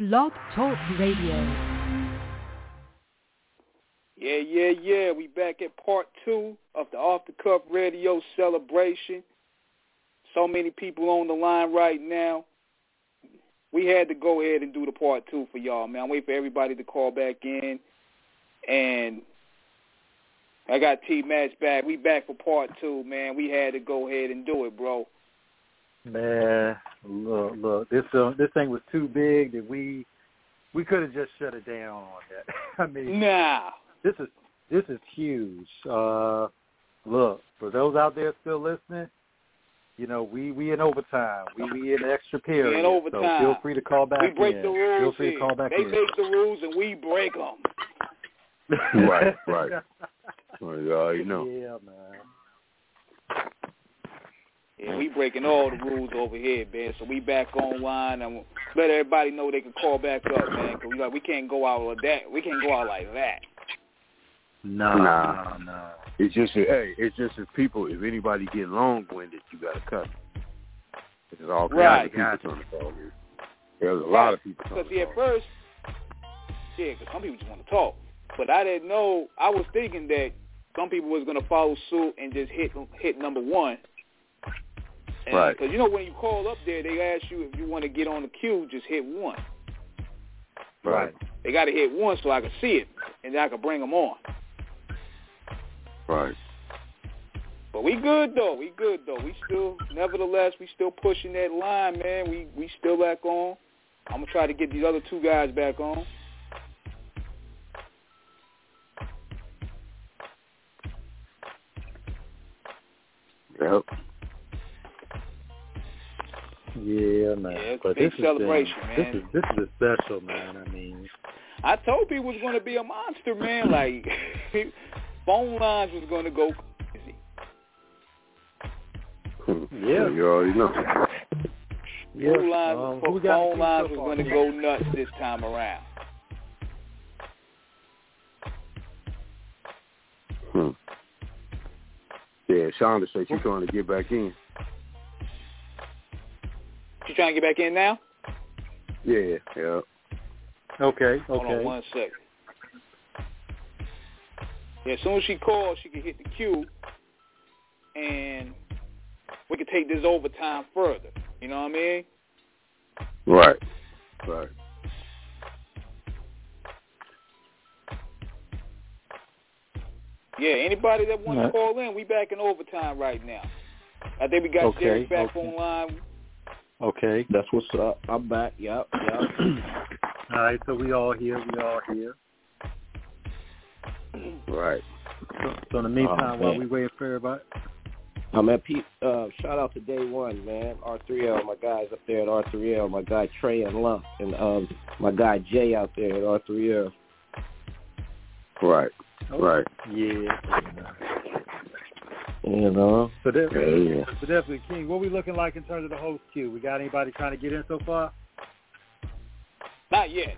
Blog Talk Radio. Yeah. We back at part 2 of the Off the Cuff Radio celebration. So many people on the line right now. We had to go ahead and do the part 2 for y'all, man. I'm waiting for everybody to call back in. And I got T-Match back. We back for part 2, man. We had to go ahead and do it, bro. Man, look, this thing was too big that we could have just shut it down on that. I mean, nah, this is huge. Look, for those out there still listening, you know, we in overtime. We in extra period. We in overtime. So feel free to call back in. We break the rules. Feel free to call back they in. make the rules and we break them. Right. Well, you already know. Yeah, man. Yeah, we breaking all the rules over here, man. So we back online and let everybody know they can call back up, man. Cause we can't go out like that. We can't go out like that. No. It's just if anybody get long-winded, you gotta cut. There's all kinds of people trying to call you. There's a lot of people trying to call. Because at first, because some people just want to talk. But I didn't know. I was thinking that some people was gonna follow suit and just hit number 1. Right. Because, you know, when you call up there, they ask you if you want to get on the queue, just hit 1. Right. They got to hit 1 so I can see it, and then I can bring them on. Right. But we good, though. Nevertheless, we still pushing that line, man. We still back on. I'm going to try to get these other 2 guys back on. Yep. Yeah, man. Yeah, it's but a big celebration, man. This is a special, man. I mean, I told people it was going to be a monster, man. Like, phone lines was going to go crazy. Yeah. You already know. Yeah. Phone lines was going to go nuts this time around. Yeah, Shonda said she's trying to get back in. You trying to get back in now? Yeah. Okay. Hold on 1 second. Yeah, as soon as she calls, she can hit the queue, and we can take this overtime further. You know what I mean? Right. Yeah, anybody that wants to call in, we back in overtime right now. I think we got Derek back online. Okay. That's what's up. I'm back. Yep. All right, so we all here. Right. So in the meantime, while we wait for everybody. Pete, shout out to Day One, man. R3L, my guys up there at R3L, my guy Trey and Lump, and my guy Jay out there at R3L. Right. Yeah. You know. So definitely, King, what we looking like in terms of the host queue? We got anybody trying to get in so far? Not yet.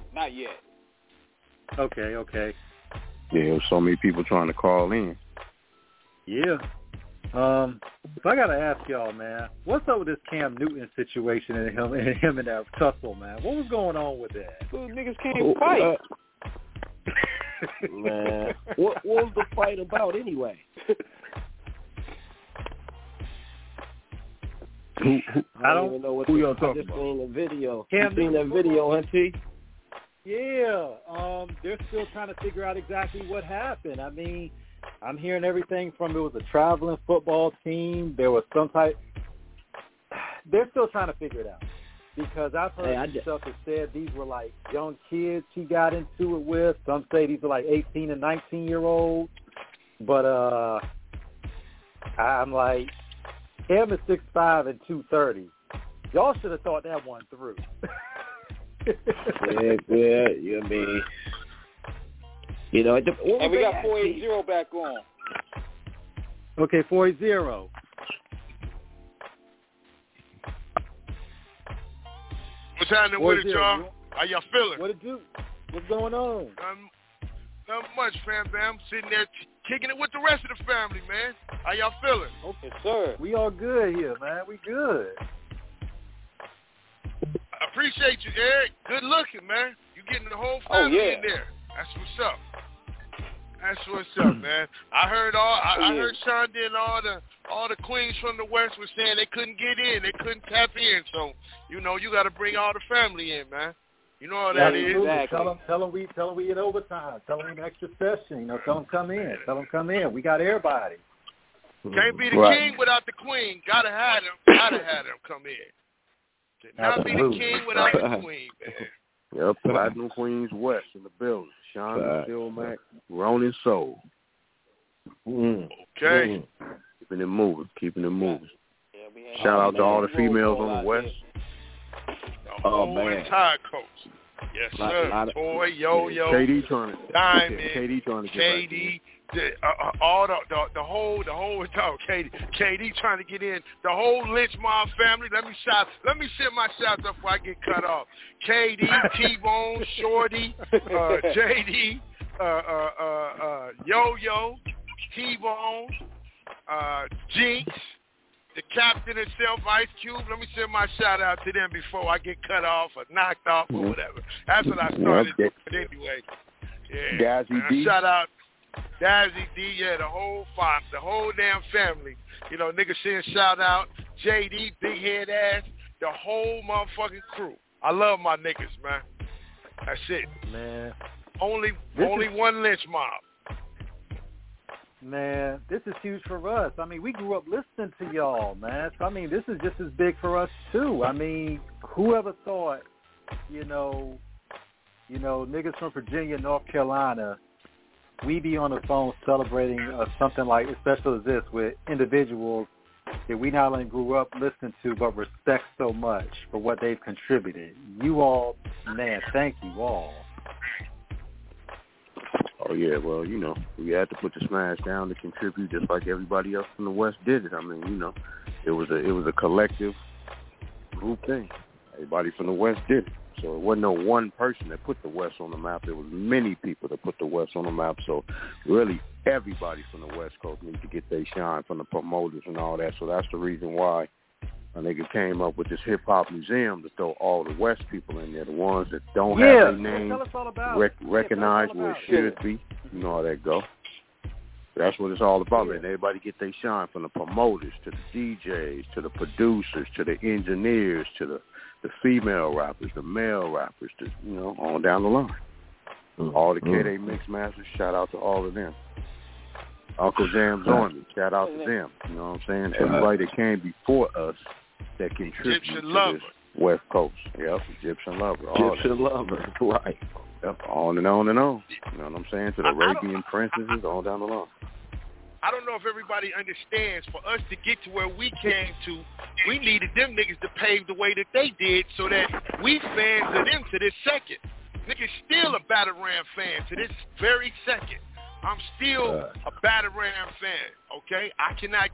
Okay. Yeah, there's so many people trying to call in. Yeah. If I gotta ask y'all, man, what's up with this Cam Newton situation and him and that tussle, man? What was going on with that? Those niggas can't fight. Man, what was the fight about anyway? I don't even know what. Who y'all talking about? I just seen the video. Cam you seen that video, Hunty? Yeah. They're still trying to figure out exactly what happened. I mean, I'm hearing everything from it was a traveling football team. There was some type. They're still trying to figure it out because I've heard stuff that said these were like young kids he got into it with. Some say these are like 18 and 19-year-olds. But I'm like, him is 6'5" and 230. Y'all should have thought that one through. yeah. You mean, you know, and we got 480 back on. Okay, 480. What's happening with it, y'all? How y'all feeling? What it do? What's going on? Not much, fam. Sitting there kicking it with the rest of the family, man. How y'all feeling? Okay, sir. We all good here, man. We good. appreciate you, Eric. Good looking, man. You getting the whole family in there. That's what's up. That's what's up, man. I heard Shonda and all the queens from the West were saying they couldn't get in, they couldn't tap in. So you got to bring all the family in, man. You know how that is. Exactly. Tell them we in overtime. Tell them in extra session. Tell them come in. We got everybody. Can't be the king without the queen. Gotta have them come in. Cannot be the king without the queen, man. Yep, Platinum Queens West in the building. Shonda, Silmac, Ronin Soul. Okay. Keeping it moving. Shout out to all the females on the West. The whole entire coast. Yes, sir. Toy, Yo-Yo, KD trying to KD, all the whole KD trying to get in. The whole Lynch Mob family. Let me send my shout out before I get cut off. KD, T-Bone, Shorty, JD, Yo-Yo, T-Bone, Jinx, the captain himself, Ice Cube. Let me send my shout out to them before I get cut off or knocked off or whatever. That's what I started doing. But anyway, Dazzy D. Shout out Dazzy D. The whole damn family. Niggas saying shout out JD, big head ass, the whole motherfucking crew. I love my niggas, man. That's it, man. Only one Lynch Mob. Man, this is huge for us. I mean, we grew up listening to y'all, man. So, I mean, this is just as big for us, too. I mean, whoever thought, niggas from Virginia, North Carolina, we be on the phone celebrating something like as special as this with individuals that we not only grew up listening to, but respect so much for what they've contributed. You all, man, thank you all. Oh, yeah, well, we had to put the smash down to contribute just like everybody else from the West did it. I mean, it was a collective group thing. Everybody from the West did it. So it wasn't no one person that put the West on the map. There was many people that put the West on the map. So really everybody from the West Coast needs to get their shine from the promoters and all that. So that's the reason why a nigga came up with this hip-hop museum to throw all the West people in there, the ones that don't have their name recognized where it should be. You know how that go. That's what it's all about, man. Everybody get their shine, from the promoters to the DJs to the producers to the engineers to the female rappers, the male rappers, to, on down the line. All the K-Day Mix Masters, shout out to all of them. Uncle Jam's Army, shout out to them. You know what I'm saying? Everybody that came before us that contributed to this West Coast. Yep, Egyptian Lover. Lover, right. Yep, on and on and on. You know what I'm saying? To the Arabian princesses, all down the line. I don't know if everybody understands, for us to get to where we came to, we needed them niggas to pave the way that they did so that we fans of them to this second. Niggas still a Batarang fan to this very second. I'm still a Batarang fan, okay? I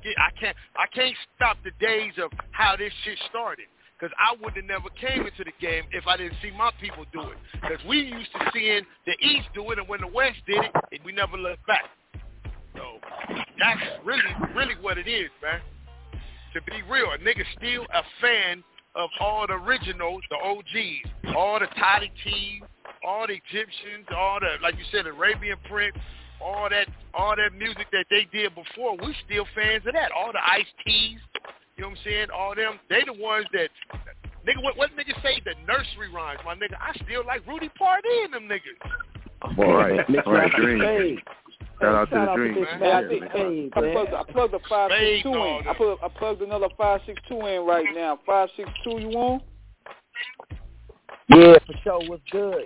can't stop the days of how this shit started, because I would have never came into the game if I didn't see my people do it. Because we used to seeing the East do it, and when the West did it, we never looked back. So that's really what it is, man. To be real, a nigga still a fan of all the originals, the OGs, all the Toddy T, all the Egyptians, all the, like you said, Arabian Prince, all that music that they did before. We still fans of that. All the Ice-T's, you know what I'm saying? All them, they the ones that, nigga, what niggas say? The nursery rhymes, my nigga. I still like Rudy Party and them niggas. All right, Dream. Shout out to the Dream, man. I plugged the 562 in. I plugged another 562 in right now. 562, you want? Yeah, for sure. What's good?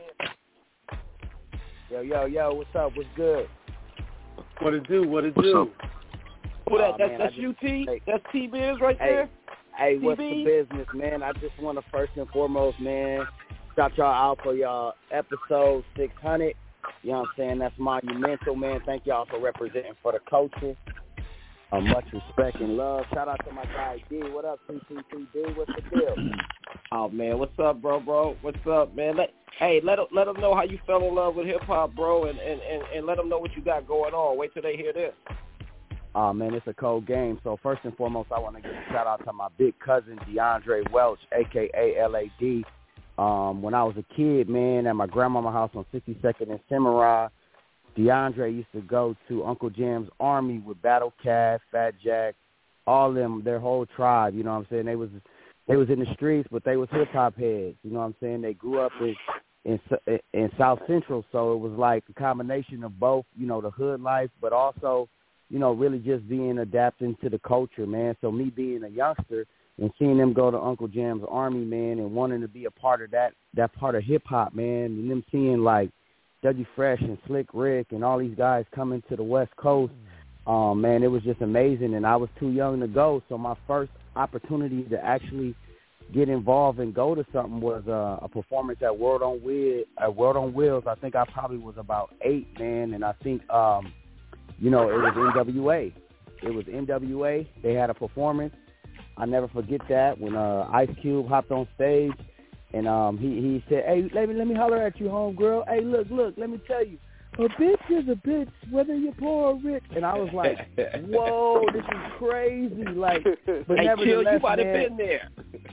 Yo, what's up? What's good? What it do? Who that? That's UT? That's T-Biz right there? Hey, what's the business, man? I just want to first and foremost, man, shout y'all out for y'all episode 600. You know what I'm saying? That's monumental, man. Thank y'all for representing for the culture. Much respect and love. Shout out to my guy D. What up, CCTD? What's the deal? Oh, man. What's up, bro? What's up, man? Let them know how you fell in love with hip-hop, bro, and let them know what you got going on. Wait till they hear this. Oh, man, it's a cold game. So first and foremost, I want to give a shout-out to my big cousin, DeAndre Welch, a.k.a. LAD. When I was a kid, man, at my grandmama's house on 62nd and Cimarron, DeAndre used to go to Uncle Jam's Army with Battle Cat, Fat Jack, all them, their whole tribe. You know what I'm saying? They was in the streets, but they was hip hop heads. You know what I'm saying? They grew up in South Central, so it was like a combination of both. You know, the hood life, but also, you know, really just being adapting to the culture, man. So me being a youngster and seeing them go to Uncle Jam's Army, man, and wanting to be a part of that part of hip hop, man, and them seeing like Dougie Fresh and Slick Rick and all these guys coming to the West Coast, man, it was just amazing. And I was too young to go, so my first opportunity to actually get involved and go to something was a performance at World on Wheels. I think I probably was about 8, man, and I think, you know, it was NWA. It was NWA. They had a performance. I never forget that when Ice Cube hopped on stage. And he said, hey, let me holler at you, homegirl. Hey, look, let me tell you, a bitch is a bitch, whether you're poor or rich. And I was like, whoa, this is crazy. Like, but hey, nevertheless, Chill, you might have man, been there.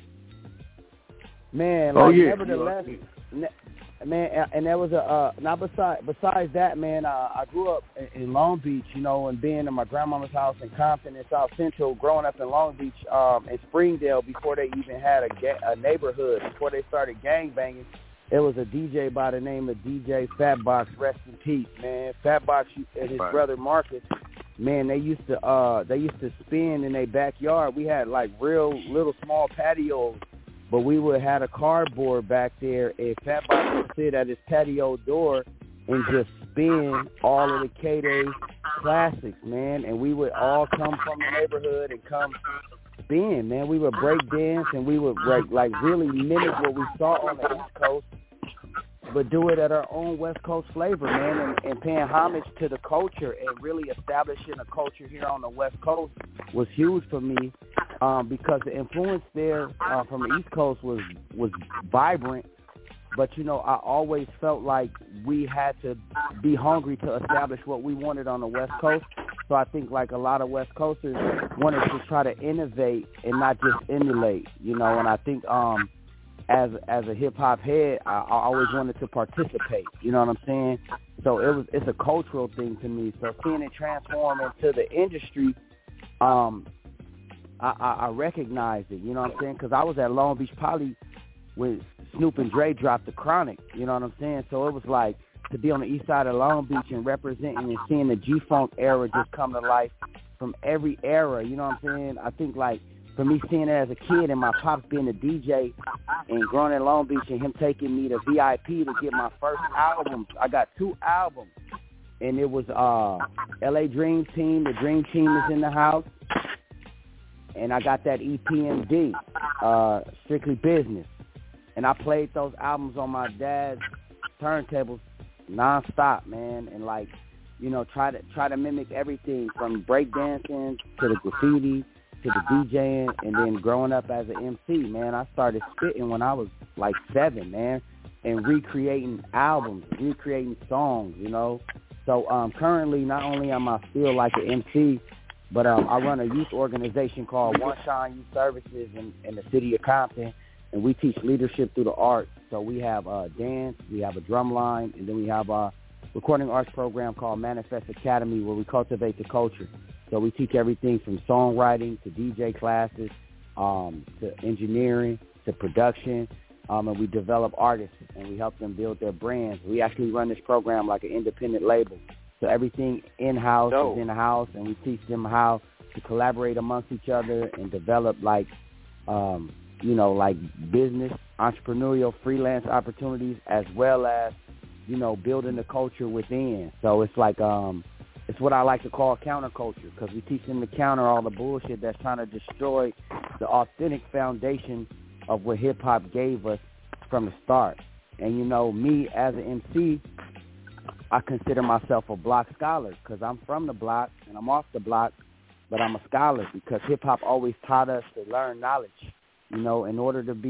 Man, like, nevertheless, man, and there was now besides that, man, I grew up in Long Beach, you know, and being in my grandmama's house in Compton in South Central, growing up in Long Beach, in Springdale before they even had a neighborhood, before they started gang banging. It was a DJ by the name of DJ Fatbox, rest in peace, man. Fatbox and his brother Marcus, man, they used to spin in their backyard. We had like real little small patios. But we would have a cardboard back there, and Fatbox would sit at his patio door and just spin all of the K-Day classics, man. And we would all come from the neighborhood and come spin, man. We would break dance, and we would like really mimic what we saw on the East Coast, but do it at our own West Coast flavor, man, and paying homage to the culture and really establishing a culture here on the West Coast was huge for me. Because the influence there from the East Coast was vibrant, but, you know, I always felt like we had to be hungry to establish what we wanted on the West Coast. So I think like a lot of West Coasters wanted to try to innovate and not just emulate, you know, and I think as a hip-hop head, I always wanted to participate, you know what I'm saying? So it's a cultural thing to me. So seeing it transform into the industry, I recognized it, you know what I'm saying? Because I was at Long Beach Poly when Snoop and Dre dropped The Chronic, you know what I'm saying? So it was like to be on the east side of Long Beach and representing and seeing the G-Funk era just come to life from every era, you know what I'm saying? I think like for me seeing it as a kid and my pops being a DJ and growing in Long Beach and him taking me to VIP to get my first album, I got 2 albums. And it was LA Dream Team, the Dream Team is in the house. And I got that EPMD, Strictly Business. And I played those albums on my dad's turntables nonstop, man. And like, you know, try to mimic everything from breakdancing to the graffiti to the DJing, and then growing up as an MC, man. I started spitting when I was like 7, man, and recreating albums, recreating songs, you know. So currently, not only am I still like an MC, but I run a youth organization called One Shine Youth Services in the city of Compton, and we teach leadership through the arts. So we have dance, we have a drum line, and then we have a recording arts program called Manifest Academy where we cultivate the culture. So we teach everything from songwriting to DJ classes to engineering to production, and we develop artists, and we help them build their brands. We actually run this program like an independent label. So everything in-house is in-house, and we teach them how to collaborate amongst each other and develop like, you know, like business, entrepreneurial, freelance opportunities, as well as, you know, building the culture within. So it's like, it's what I like to call counterculture, because we teach them to counter all the bullshit that's trying to destroy the authentic foundation of what hip-hop gave us from the start. And, you know, me as an MC, I consider myself a block scholar because I'm from the block and I'm off the block, but I'm a scholar because hip-hop always taught us to learn knowledge. You know, in order to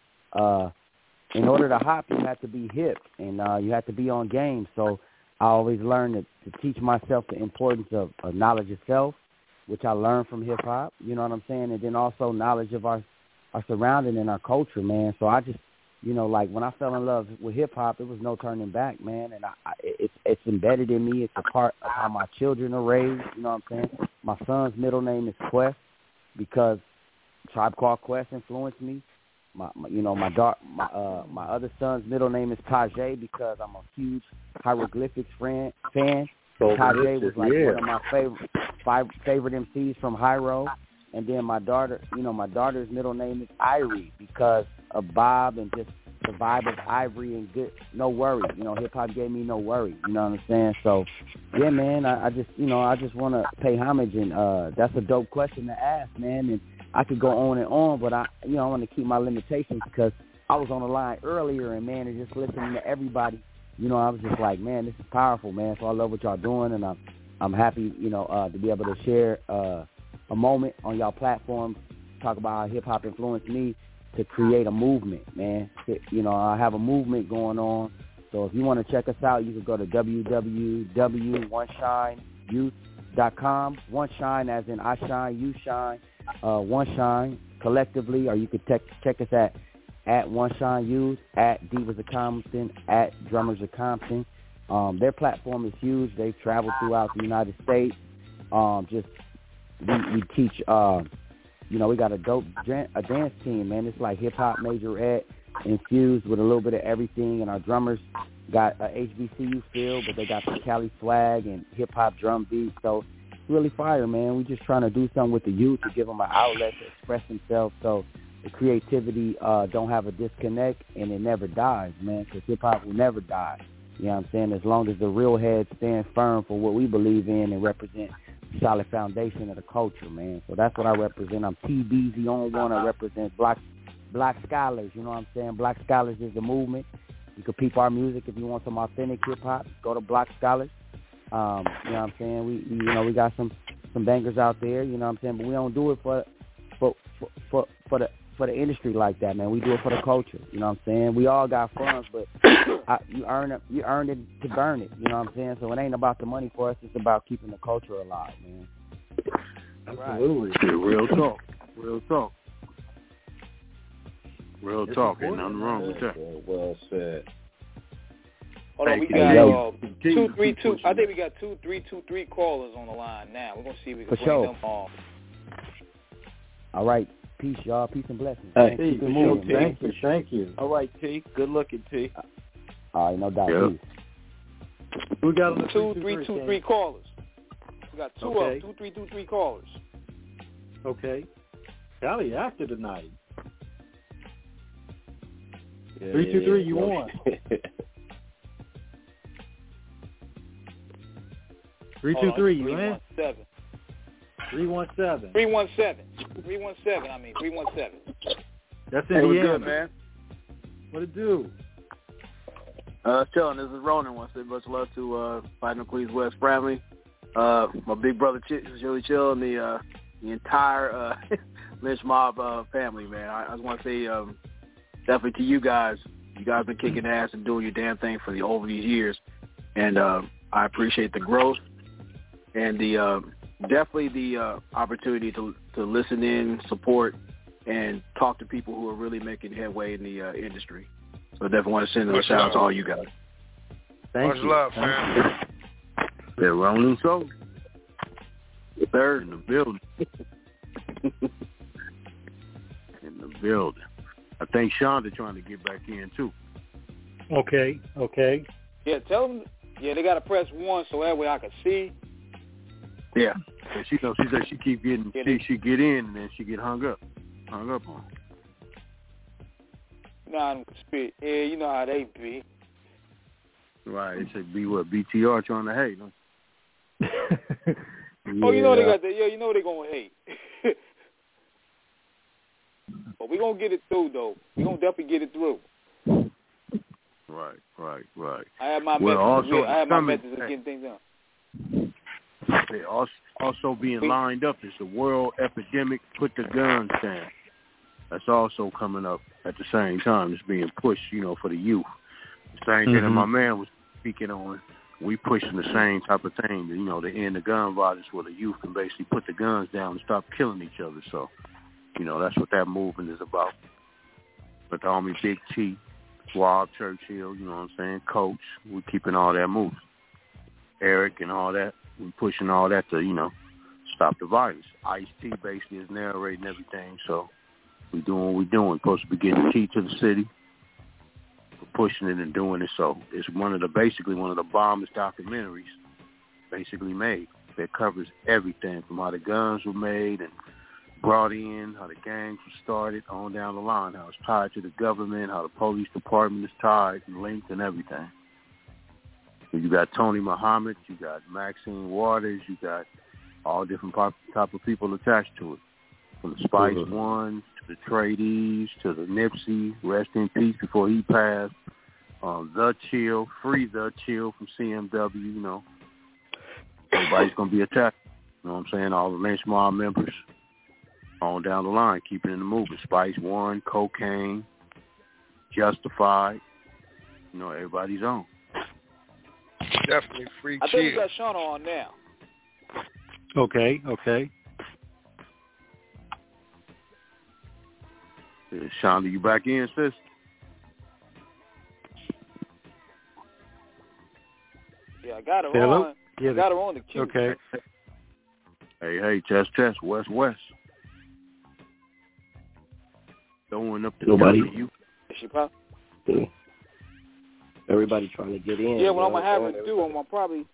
hop, you have to be hip, and you have to be on game. So I always learn to teach myself the importance of knowledge itself, which I learned from hip-hop, you know what I'm saying, and then also knowledge of our surrounding and our culture, man. So I just you know, like when I fell in love with hip hop, it was no turning back, man. And it's embedded in me. It's a part of how my children are raised. You know what I'm saying? My son's middle name is Quest because Tribe Called Quest influenced me. My other son's middle name is Tajay because I'm a huge hieroglyphics fan. So Tajay was like one of my favorite MCs from Hyro. And then my daughter's middle name is Irie because of Bob and just the vibe of Ivory and good, no worry. You know, hip hop gave me no worry. You know what I'm saying? So, yeah, man, I just want to pay homage, and that's a dope question to ask, man. And I could go on and on, but I want to keep my limitations because I was on the line earlier, and man, and just listening to everybody, you know, I was just like, man, this is powerful, man. So I love what y'all doing, and I'm happy, you know, to be able to share a moment on y'all platform, talk about how hip hop influenced me to create a movement, man. You know, I have a movement going on. So if you want to check us out, you can go to www.oneshineyouth.com. One Shine as in I shine, you shine. One Shine collectively, or you could check us at One Shine Youth, at Divas of Compton, at Drummers of Compton. Their platform is huge. They've traveled throughout the United States. We teach, you know, we got a dope dance team, man. It's like hip-hop majorette infused with a little bit of everything, and our drummers got a HBCU feel, but they got the Cali swag and hip-hop drum beats, so it's really fire, man. We just trying to do something with the youth to give them an outlet to express themselves so the creativity don't have a disconnect and it never dies, man, because hip-hop will never die. You know what I'm saying? As long as the real heads stand firm for what we believe in and represent solid foundation of the culture, man. So that's what I represent. I'm TB's the only one that represents black scholars, you know what I'm saying? Black Scholars is the movement. You can peep our music if you want some authentic hip-hop. Go to Black Scholars. You know what I'm saying? We got some bangers out there, you know what I'm saying? But we don't do it for the industry like that, man. We do it for the culture, you know what I'm saying? We all got funds, but you earn it to burn it, you know what I'm saying? So it ain't about the money for us. It's about keeping the culture alive, man. Absolutely. Right. Real talk. Ain't nothing wrong with that. Well said. Hold on, we got 232. I think we got 2323 callers on the line now. We're gonna see if we can bring them on. All right. Peace, y'all. Peace and blessings. Hey, thank you. All right, T. Good looking, T. All right, no doubt. Yep. We got 2323 callers. We got two of them. 2323 callers. Okay. Cali active tonight. 323, you won. 323, you in? 317. 317. That's Indiana. What's good, man? What it do? Chillin'. This is Ronan. Wants to say much love to Fighting Queens West family. My big brother Joey Chill and the entire Lynch Mob family, man. I just want to say definitely to you guys. You guys been kicking ass and doing your damn thing for over these years, and I appreciate the growth and definitely the opportunity to listen in, support, and talk to people who are really making headway in the industry. So I definitely want to send a shout out to all you guys. Much love, man. They're rolling so. Third in the building. I think Shonda trying to get back in too. Okay. Yeah, tell them. Yeah, they got to press 1 so that way I can see. Yeah. She said she keep getting she get in and then she get hung up on. Nah, yeah, you know how they be. Right, it said be what BTR trying to hate. Huh? Oh, you know they got that. Yeah, you know they gonna hate. But we gonna get it through though. We gonna definitely get it through. Right. I have my methods of getting things done. Also being lined up is the world epidemic. Put the guns down. That's also coming up at the same time. It's being pushed, for the youth. The same thing that my man was speaking on. We pushing the same type of thing, to end the gun violence where the youth can basically put the guns down and stop killing each other. So, that's what that movement is about. But the homie Big T Rob Churchill, you know what I'm saying, Coach, we're keeping all that moving. Eric and all that, we're pushing all that to, you know, stop the violence. Ice-T basically is narrating everything, so we're doing what we're doing. Supposed to be getting the key to the city. We're pushing it and doing it, so it's basically one of the bombest documentaries basically made that covers everything from how the guns were made and brought in, how the gangs were started, on down the line, how it's tied to the government, how the police department is tied and linked and everything. You got Tony Muhammad, you got Maxine Waters, you got all different type of people attached to it, from the Spice One to the Tradies to the Nipsey, rest in peace before he passed, The Chill, Free The Chill from CMW, you know. Everybody's going to be attacked. You know what I'm saying? All the lynch mob members on down the line, keeping it in the movement. Spice One, Cocaine, Justified. You know, everybody's on. Definitely free. I think we got Shauna on now. Okay. Shauna, you back in, sis? Yeah, I got her Hello? on. Yeah, I got her on the queue. Okay. Hey, test, West. Throwing up the Nobody. W. Is she pop? Everybody trying to get in. Yeah, what I'm going to have her do, I'm going to probably...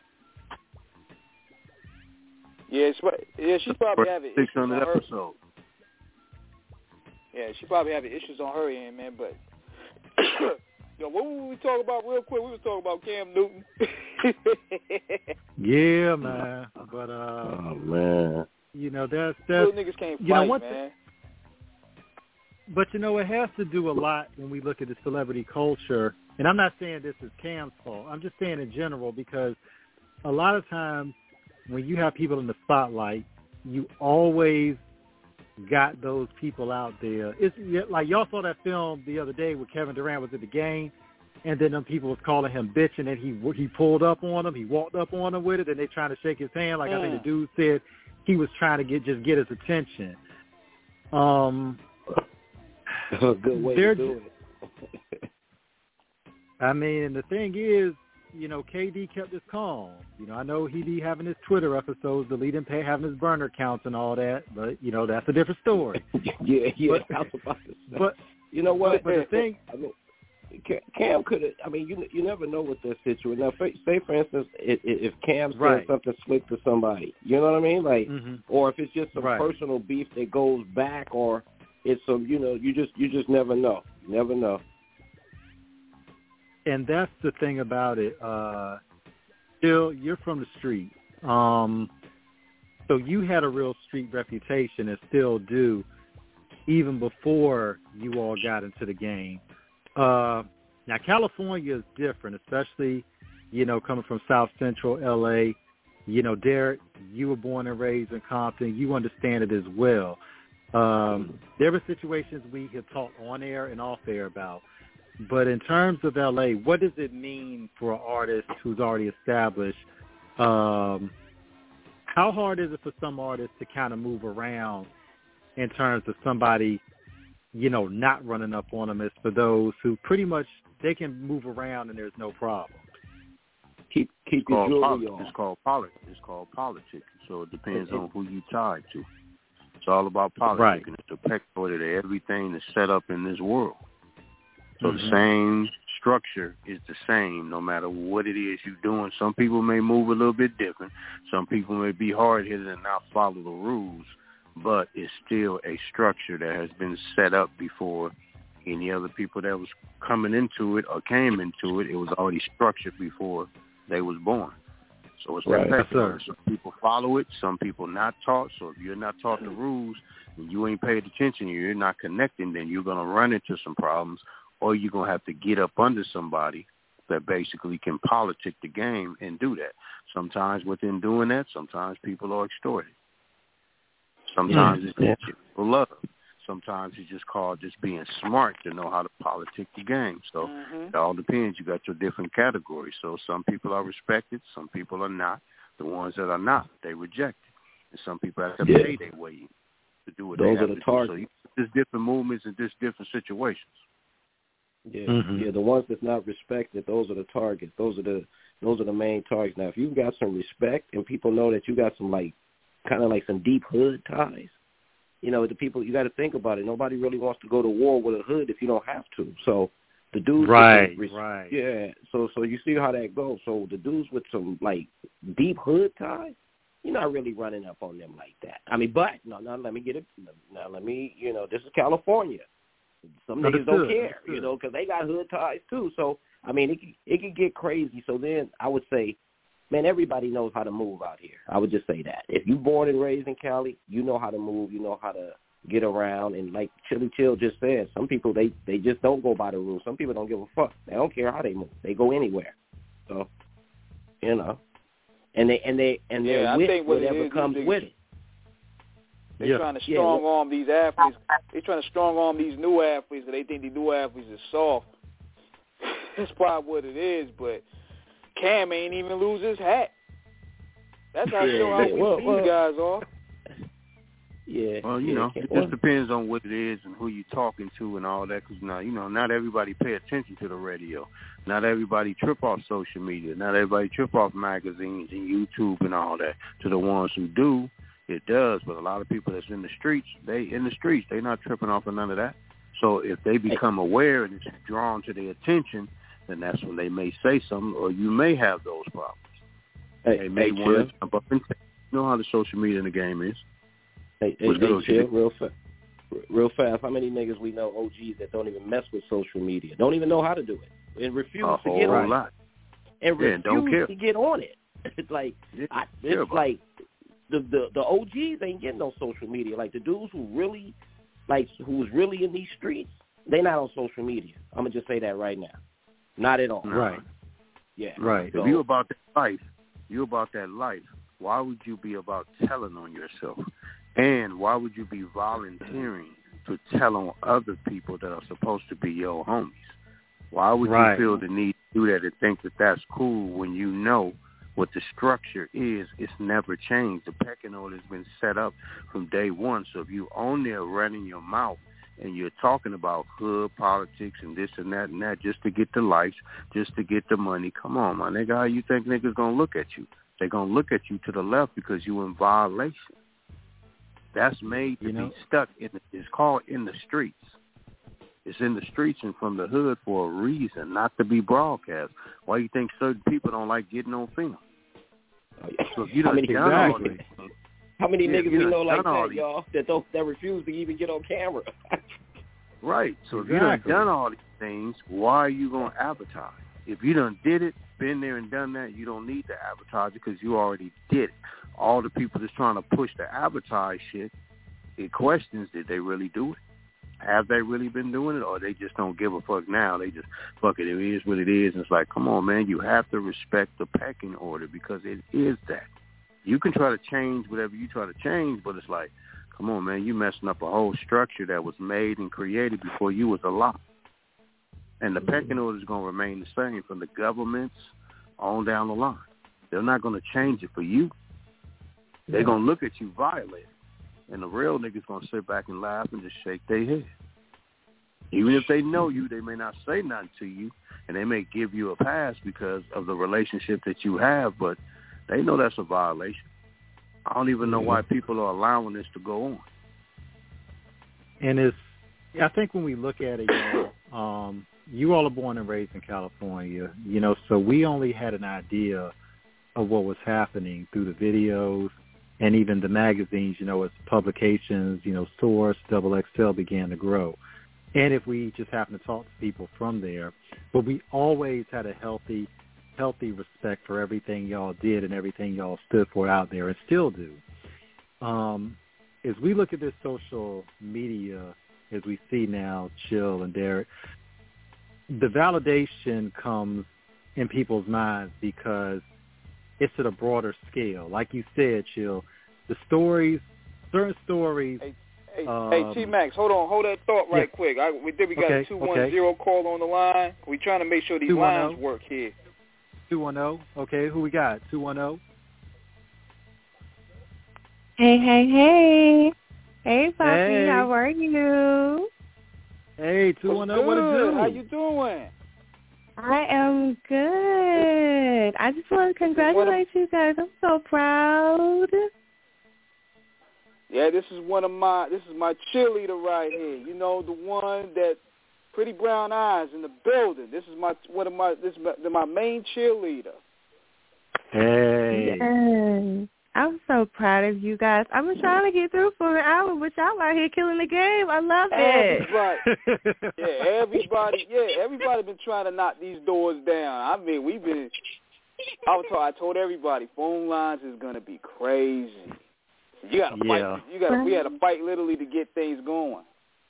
Yeah, she probably having issues on her. Episode. Yeah, she probably having issues on her end, man, but... Yo, what were we talking about real quick? We was talking about Cam Newton. Yeah, man. But, oh, man. You know, that's little niggas can't fight, you know, man. But, you know, it has to do a lot when we look at the celebrity culture. And I'm not saying this is Cam's fault. I'm just saying in general, because a lot of times when you have people in the spotlight, you always got those people out there. It's like y'all saw that film the other day where Kevin Durant was at the game, and then them people was calling him bitch, and then he pulled up on them. He walked up on them with it, and they trying to shake his hand. Like I think the dude said he was trying to get his attention. A good way to do it. I mean, the thing is, you know, KD kept his calm. You know, I know he be having his Twitter episodes, deleting, having his burner accounts and all that, but, you know, that's a different story. yeah. But, I was about to say. But you know what? But the thing, I mean, Cam could have. I mean, you never know with this situation. Now, say for instance, if Cam says something slick to somebody, you know what I mean? Like, or if it's just some personal beef that goes back, or it's some, you know, you just never know. You never know. And that's the thing about it. Still, you're from the street, so you had a real street reputation, and still do, even before you all got into the game. Now, California is different, especially, you know, coming from South Central L.A. You know, Derek, you were born and raised in Compton. You understand it as well. There were situations we had talked on air and off air about. But in terms of L.A., what does it mean for an artist who's already established? How hard is it for some artists to kind of move around in terms of somebody, you know, not running up on them, as for those who pretty much, they can move around and there's no problem? Keep your jewelry on. It's called politics. So it depends on who you tied to. It's all about politics. Right. And it's a peck order to everything that's set up in this world. So the same structure is the same no matter what it is you're doing. Some people may move a little bit different. Some people may be hard-headed and not follow the rules, but it's still a structure that has been set up before any other people that was coming into it or came into it. It was already structured before they was born. So it's respected. Some people follow it, some people not taught. So if you're not taught the rules and you ain't paid attention, you're not connecting, then you're going to run into some problems, or you're going to have to get up under somebody that basically can politic the game and do that. Sometimes within doing that, sometimes people are extorted. Sometimes it's for love. Sometimes it's just called just being smart to know how to politic the game. So it all depends. You got your different categories. So some people are respected, some people are not. The ones that are not, they reject it. And some people have to pay their way to do what they have to do. So there's different movements and there's different situations. Yeah, the ones that's not respected, those are the targets. Those are the main targets. Now, if you've got some respect and people know that you got some kind of like some deep hood ties, the people, you got to think about it. Nobody really wants to go to war with a hood if you don't have to. So the dudes, right. Yeah. So you see how that goes. So the dudes with some deep hood ties, you're not really running up on them like that. I mean, but no, let me get it. Now let me, this is California. Some niggas don't care, because they got hood ties too. So I mean, it can get crazy. So then I would say, man, everybody knows how to move out here. I would just say that. If you born and raised in Cali, you know how to move. You know how to get around. And like Chili Chill just said, some people, they just don't go by the rules. Some people don't give a fuck. They don't care how they move. They go anywhere. So, and they're with whatever comes with it. They're trying to strong arm these athletes. They're trying to strong arm these new athletes, and they think the new athletes are soft. That's probably what it is, but Cam ain't even lose his hat. That's how these guys are. Yeah. Well, it just depends on what it is and who you're talking to and all that. Because not everybody pay attention to the radio. Not everybody trip off social media. Not everybody trip off magazines and YouTube and all that. To the ones who do, it does. But a lot of people that's in the streets, they not tripping off of none of that. So if they become aware and it's drawn to their attention, then that's when they may say something, or you may have those problems. They may want to jump up and know how the social media in the game is. Chill, real fast. How many niggas we know, OGs, that don't even mess with social media, don't even know how to do it, and refuse to get on it, and refuse to get on it. It's like the OGs ain't getting on social media. Like the dudes who really, who's really in these streets, they not on social media. I'm gonna just say that right now. Not at all. Right. Yeah. Right. If you about that life, why would you be about telling on yourself? And why would you be volunteering to tell on other people that are supposed to be your homies? Why would you feel the need to do that and think that that's cool when you know what the structure is? It's never changed. The pecking order has been set up from day one. So if you on there running your mouth and you're talking about hood politics and this and that just to get the likes, just to get the money, come on, my nigga, how you think niggas going to look at you? They're going to look at you to the left because you in violation. That's made to be stuck it's called in the streets. It's in the streets and from the hood for a reason, not to be broadcast. Why do you think certain people don't like getting on film? So if you don't how many niggas we know like that, y'all, that refuse to even get on camera? Right. So if you done all these things, why are you going to advertise? If you done did it, been there and done that, you don't need to advertise it because you already did it. All the people that's trying to push the advertise shit, it questions, did they really do it? Have they really been doing it, or they just don't give a fuck now? They just, fuck it, it is what it is. And it's like, come on, man, you have to respect the pecking order because it is that. You can try to change whatever you try to change, but it's like, come on, man, you messing up a whole structure that was made and created before you was alive. And the pecking order is going to remain the same from the governments on down the line. They're not going to change it for you. They're going to look at you violate. And the real niggas going to sit back and laugh and just shake their head. Even if they know you, they may not say nothing to you, and they may give you a pass because of the relationship that you have, but they know that's a violation. I don't even know why people are allowing this to go on. And I think when we look at it, you all are born and raised in California, so we only had an idea of what was happening through the videos and even the magazines, as publications, Source, XXL began to grow. And if we just happen to talk to people from there, but we always had a healthy respect for everything y'all did and everything y'all stood for out there and still do. As we look at this social media, as we see now, Chill and Derek, the validation comes in people's minds because it's at a broader scale. Like you said, Chill, the stories, certain stories. Hey, T-Max, hold that thought right quick. We got a 210 call on the line. We're trying to make sure these lines work here. 210. Okay, who we got? 210. Hey. Hey, Poppy, how are you? Hey, 210, what it do? How you doing? I am good. I just want to congratulate you guys. I'm so proud. Yeah, this is my cheerleader right here. You know, the one that pretty brown eyes in the building. This is my main cheerleader. Hey. Yes. I'm so proud of you guys. I've been trying to get through for an hour, but y'all out here killing the game. I love it. Everybody been trying to knock these doors down. I mean, I told everybody, phone lines is gonna be crazy. You gotta fight. We had to fight literally to get things going.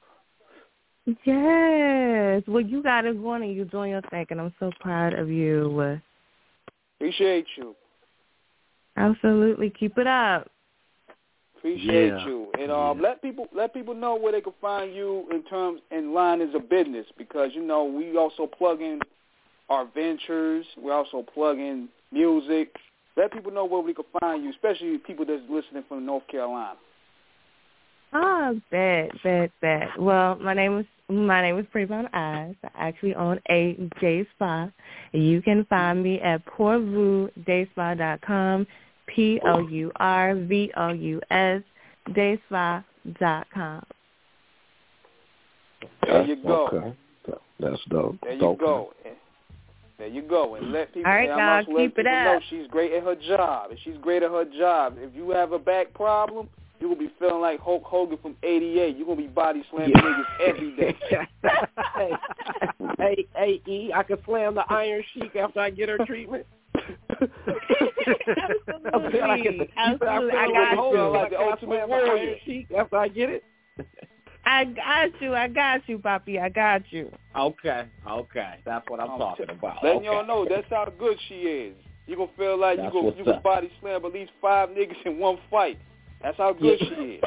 Yes. Well, you got it going and you're doing your thing, and I'm so proud of you. Appreciate you. Absolutely. Keep it up. Appreciate you. And let people know where they can find you in line as a business, because, you know, we also plug in our ventures. We also plug in music. Let people know where we can find you, especially people that's listening from North Carolina. Oh, bet. Well, my name is Pretty Brown Eyes. I actually own a day spa. You can find me at pourvous.com, POURVOUS, dayspa.com. There you go. Okay. That's dope. There you go. There you go. And let people, all right, y'all, keep it up. know she's great at her job. And she's great at her job. If you have a back problem, you're going to be feeling like Hulk Hogan from 88. You're going to be body slamming niggas every day. Hey, E, I can slam the Iron Sheik after I get her treatment. Absolutely. I got you. Like the Ultimate Warrior. After I get it. I got you, Papi. I got you. Okay. That's what I'm talking about. Letting y'all know that's how good she is. You're going to feel like you can body slam at least 5 niggas in one fight. That's how good she is.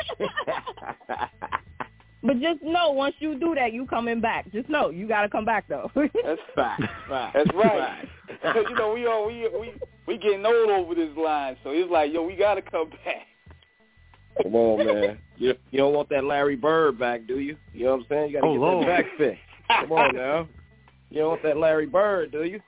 But just know, once you do that, you coming back. Just know, you got to come back, though. That's fact. That's right. Because, you know, we getting old over this line, so it's like, yo, we got to come back. Come on, man. You don't want that Larry Bird back, do you? You know what I'm saying? You got to get that back fixed. Come on now. You don't want that Larry Bird, do you?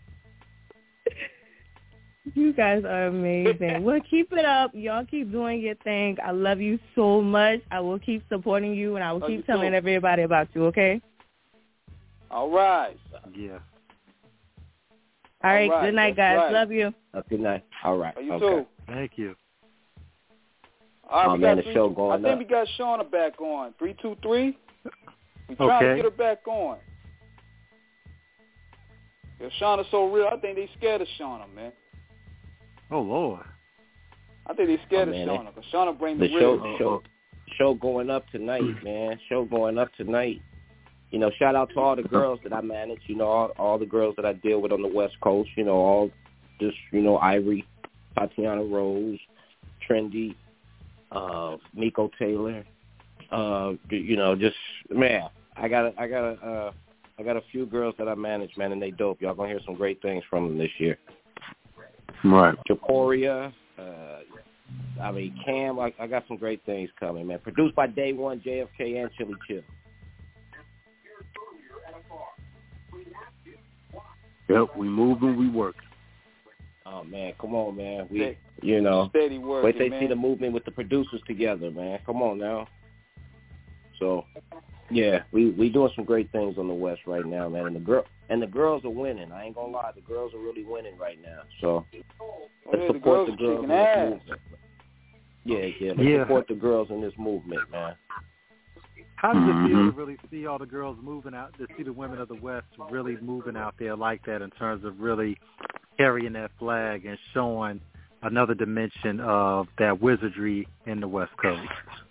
You guys are amazing. Well, keep it up. Y'all keep doing your thing. I love you so much. I will keep supporting you, and I will keep telling everybody about you, okay? All right. Yeah. All right. Good night, guys. Right. Love you. Good night. All right. You too. Thank you. All right, the show going up. I think we got Shauna back on. 323. We trying to get her back on. Yo, Shauna's so real. I think they scared of Shauna, man. Oh, Lord. I think they scared of Shauna, because Shauna brings the real. Show going up tonight, man. Show going up tonight. You know, shout out to all the girls that I manage, you know, all the girls that I deal with on the West Coast, you know, all just, you know, Ivory, Tatiana Rose, Trendy, Miko Taylor, you know, just, man, I got a few girls that I manage, man, and they dope. Y'all gonna hear some great things from them this year. Right. Japoria, Cam, I got some great things coming, man. Produced by Day One, JFK, and Chili Chill. Yep, we moving, we working. Oh, man, come on, man. You know, steady working, wait till they see the movement with the producers together, man. Come on now. So, yeah, we doing some great things on the West right now, man. And the girls are winning. I ain't gonna lie, the girls are really winning right now. So let's support the girls in this movement. Let's support the girls in this movement, man. How does it feel to really see all the girls moving out, to see the women of the West really moving out there like that in terms of really carrying that flag and showing another dimension of that wizardry in the West Coast?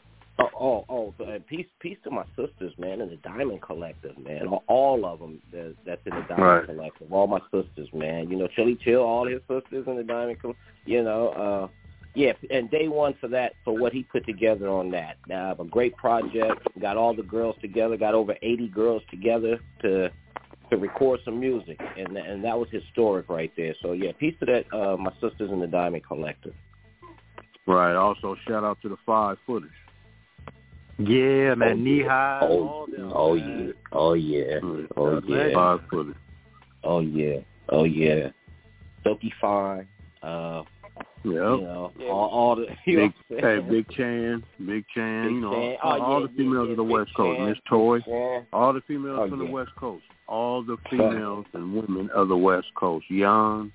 Peace to my sisters, man, in the Diamond Collective, man. All of them that's in the Diamond Collective. All my sisters, man. You know, Chili Chill, all his sisters in the Diamond Collective. You know, and Day One for what he put together on that. A great project. Got all the girls together. Got over 80 girls together to record some music, and that was historic right there. So yeah, peace to that. My sisters in the Diamond Collective. Right. Also, shout out to the 5 footers. Yeah, man, knee high. Oh yeah. Silky Fine. You know, all the Big Chan, you know, all the females of the West Coast, Miss Toy, all the females from the West Coast, all the females and women of the West Coast, young,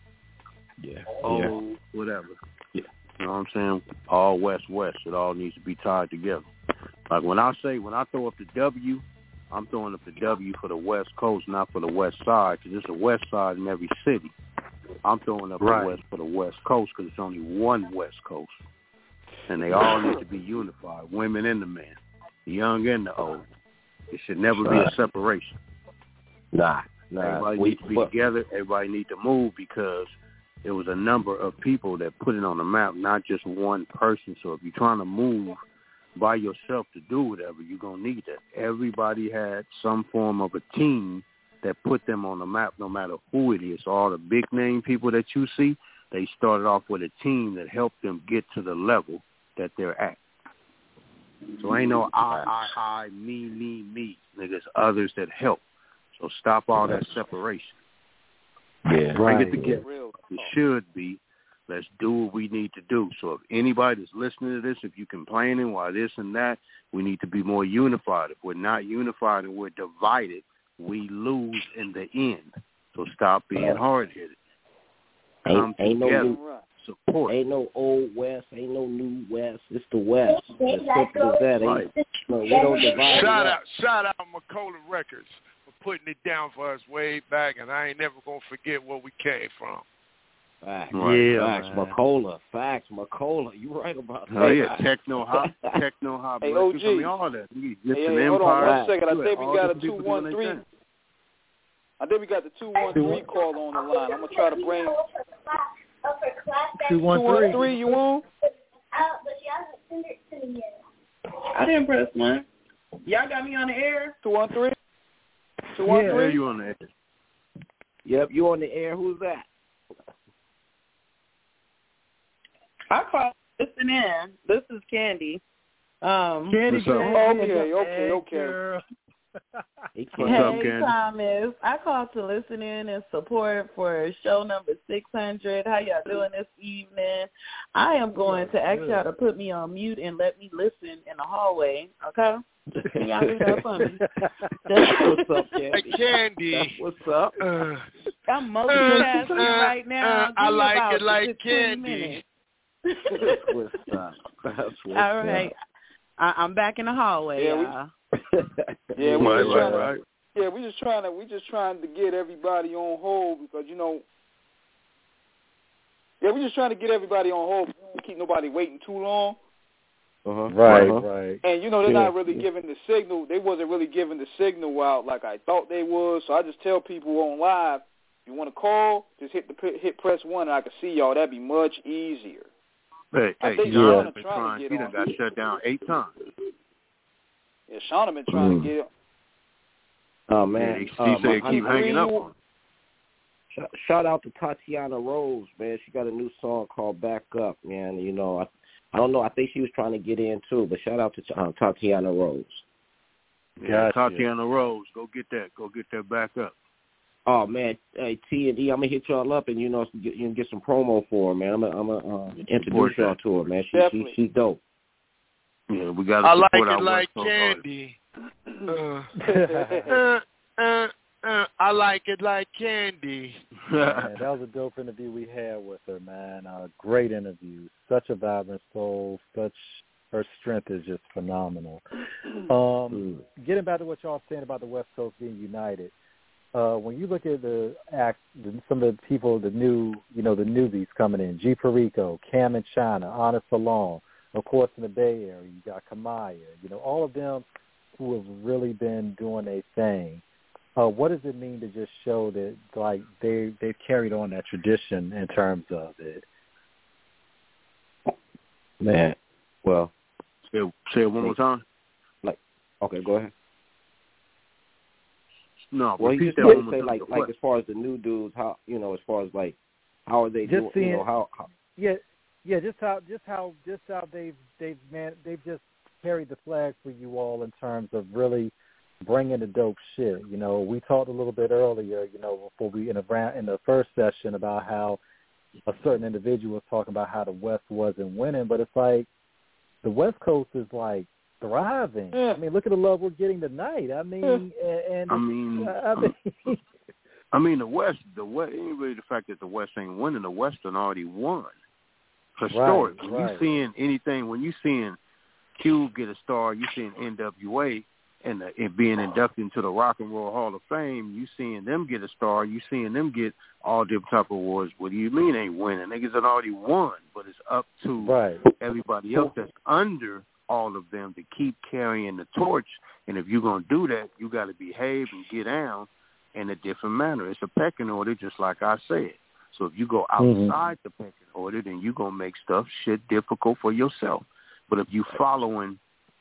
old, whatever. Yeah. You know what I'm saying? All West, it all needs to be tied together. Like when I throw up the W, I'm throwing up the W for the West Coast, not for the West Side, because there's a West Side in every city. I'm throwing up the West for the West Coast because it's only one West Coast. And they all need to be unified, women and the men, the young and the old. It should never be a separation. Nah. Everybody needs to be together. Everybody needs to move because there was a number of people that put it on the map, not just one person. So if you're trying to move by yourself to do whatever, you're going to need that. Everybody had some form of a team that put them on the map no matter who it is. So all the big-name people that you see, they started off with a team that helped them get to the level that they're at. So ain't no I, me. Niggas, others that help. So stop all that separation. Yeah, Bring it together. It should be, let's do what we need to do. So if anybody's listening to this, if you're complaining why this and that, we need to be more unified. If we're not unified and we're divided, we lose in the end. So stop being hard-headed. Come together. Support. Ain't no old West, ain't no new West. It's the West. As simple as that. We don't divide. Shout out Macola Records for putting it down for us way back, and I ain't never gonna forget where we came from. Facts. Right. Facts. Macola. You right about that. Oh yeah, techno hop. Hey, OG. I mean, all that. Hey, hold on 1 second. I think we got a 213. I think we got the 213 call on the line. I'm gonna try to bring 213. You on? I didn't press one. Y'all got me on the air. 213. 213. Yeah, you on the air? Yep, you on the air. Who's that? I called listen in. This is Candy. Candy, okay. Hey, Candy? Thomas. I called to listen in and support for show number 600. How y'all doing this evening? I am going to ask y'all to put me on mute and let me listen in the hallway, okay? Can y'all do that for me? What's up, Candy? Hey, Candy. That's what's up? I'm multitasking right now. I like it like Candy. What's up? All right. I'm back in the hallway, y'all. Right. Yeah, we just trying to get everybody on hold because we're just trying to get everybody on hold. We don't keep nobody waiting too long. Right. And they're not really giving the signal. They wasn't really giving the signal out like I thought they was. So I just tell people on live, you want to call, just hit press 1 and I can see y'all. That'd be much easier. Hey, Shauna been trying. He done got shut down 8 times. Yeah, Shauna been trying to get it. Oh, man. She said keep hanging up on him. Shout out to Tatiana Rose, man. She got a new song called Back Up, man. I don't know. I think she was trying to get in, too. But shout out to Tatiana Rose. Yeah, Tatiana Rose. Go get that back up. Oh, man. Hey, T&E, I'm going to hit y'all up and, you can get some promo for her, man. I'm going to introduce y'all to her, man. She's dope. Yeah, we got to I like support it like Candy. I like it like Candy. Man, that was a dope interview we had with her, man. Great interview. Such a vibrant soul. Her strength is just phenomenal. Getting back to what y'all saying about the West Coast being united, when you look at some of the people, the newbies coming in, G. Perico, Cam and China, Honest Salon, of course in the Bay Area, you got Kamaya, all of them who have really been doing a thing. What does it mean to just show that like they've carried on that tradition in terms of it? Man, well, say it one more time. Okay, go ahead. No, well, repeat that one more say time. Like as far as the new dudes, how as far as like how are they just doing? Seeing, how just how they've just carried the flag for you all in terms of really bringing the dope shit. You know, we talked a little bit earlier, you know, before we in the first session about how a certain individual was talking about how the West wasn't winning, but it's like the West Coast is like thriving. I mean, look at the love we're getting tonight. I mean, the West ain't really the fact that the West ain't winning. The West done already won. Historic. Right, when you seeing anything, when you seeing Cube get a star, you seeing NWA and being inducted into the Rock and Roll Hall of Fame, you seeing them get a star, you seeing them get all different type of awards. What do you mean ain't winning? Niggas had already won, but it's up to everybody else that's under all of them to keep carrying the torch. And if you're going to do that, you got to behave and get down in a different manner. It's a pecking order, just like I said. So if you go outside the pecking order, then you're going to make shit difficult for yourself. But if you following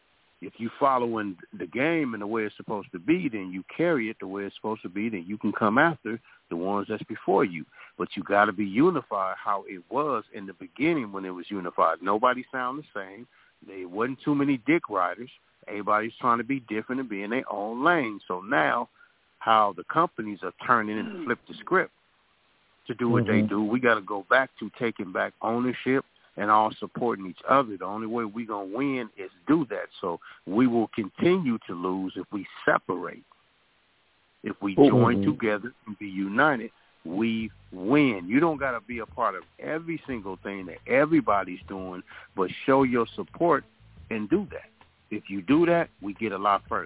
the game and the way it's supposed to be, then you carry it the way it's supposed to be, then you can come after the ones that's before you. But you got to be unified how it was in the beginning when it was unified. Nobody sound the same. There wasn't too many dick riders. Everybody's trying to be different and be in their own lane. So now how the companies are turning and flip the script to do what they do, we got to go back to taking back ownership and all supporting each other. The only way we're going to win is do that. So we will continue to lose if we separate. If we join together and be united, we win. You don't got to be a part of every single thing that everybody's doing, but show your support and do that. If you do that, we get a lot further.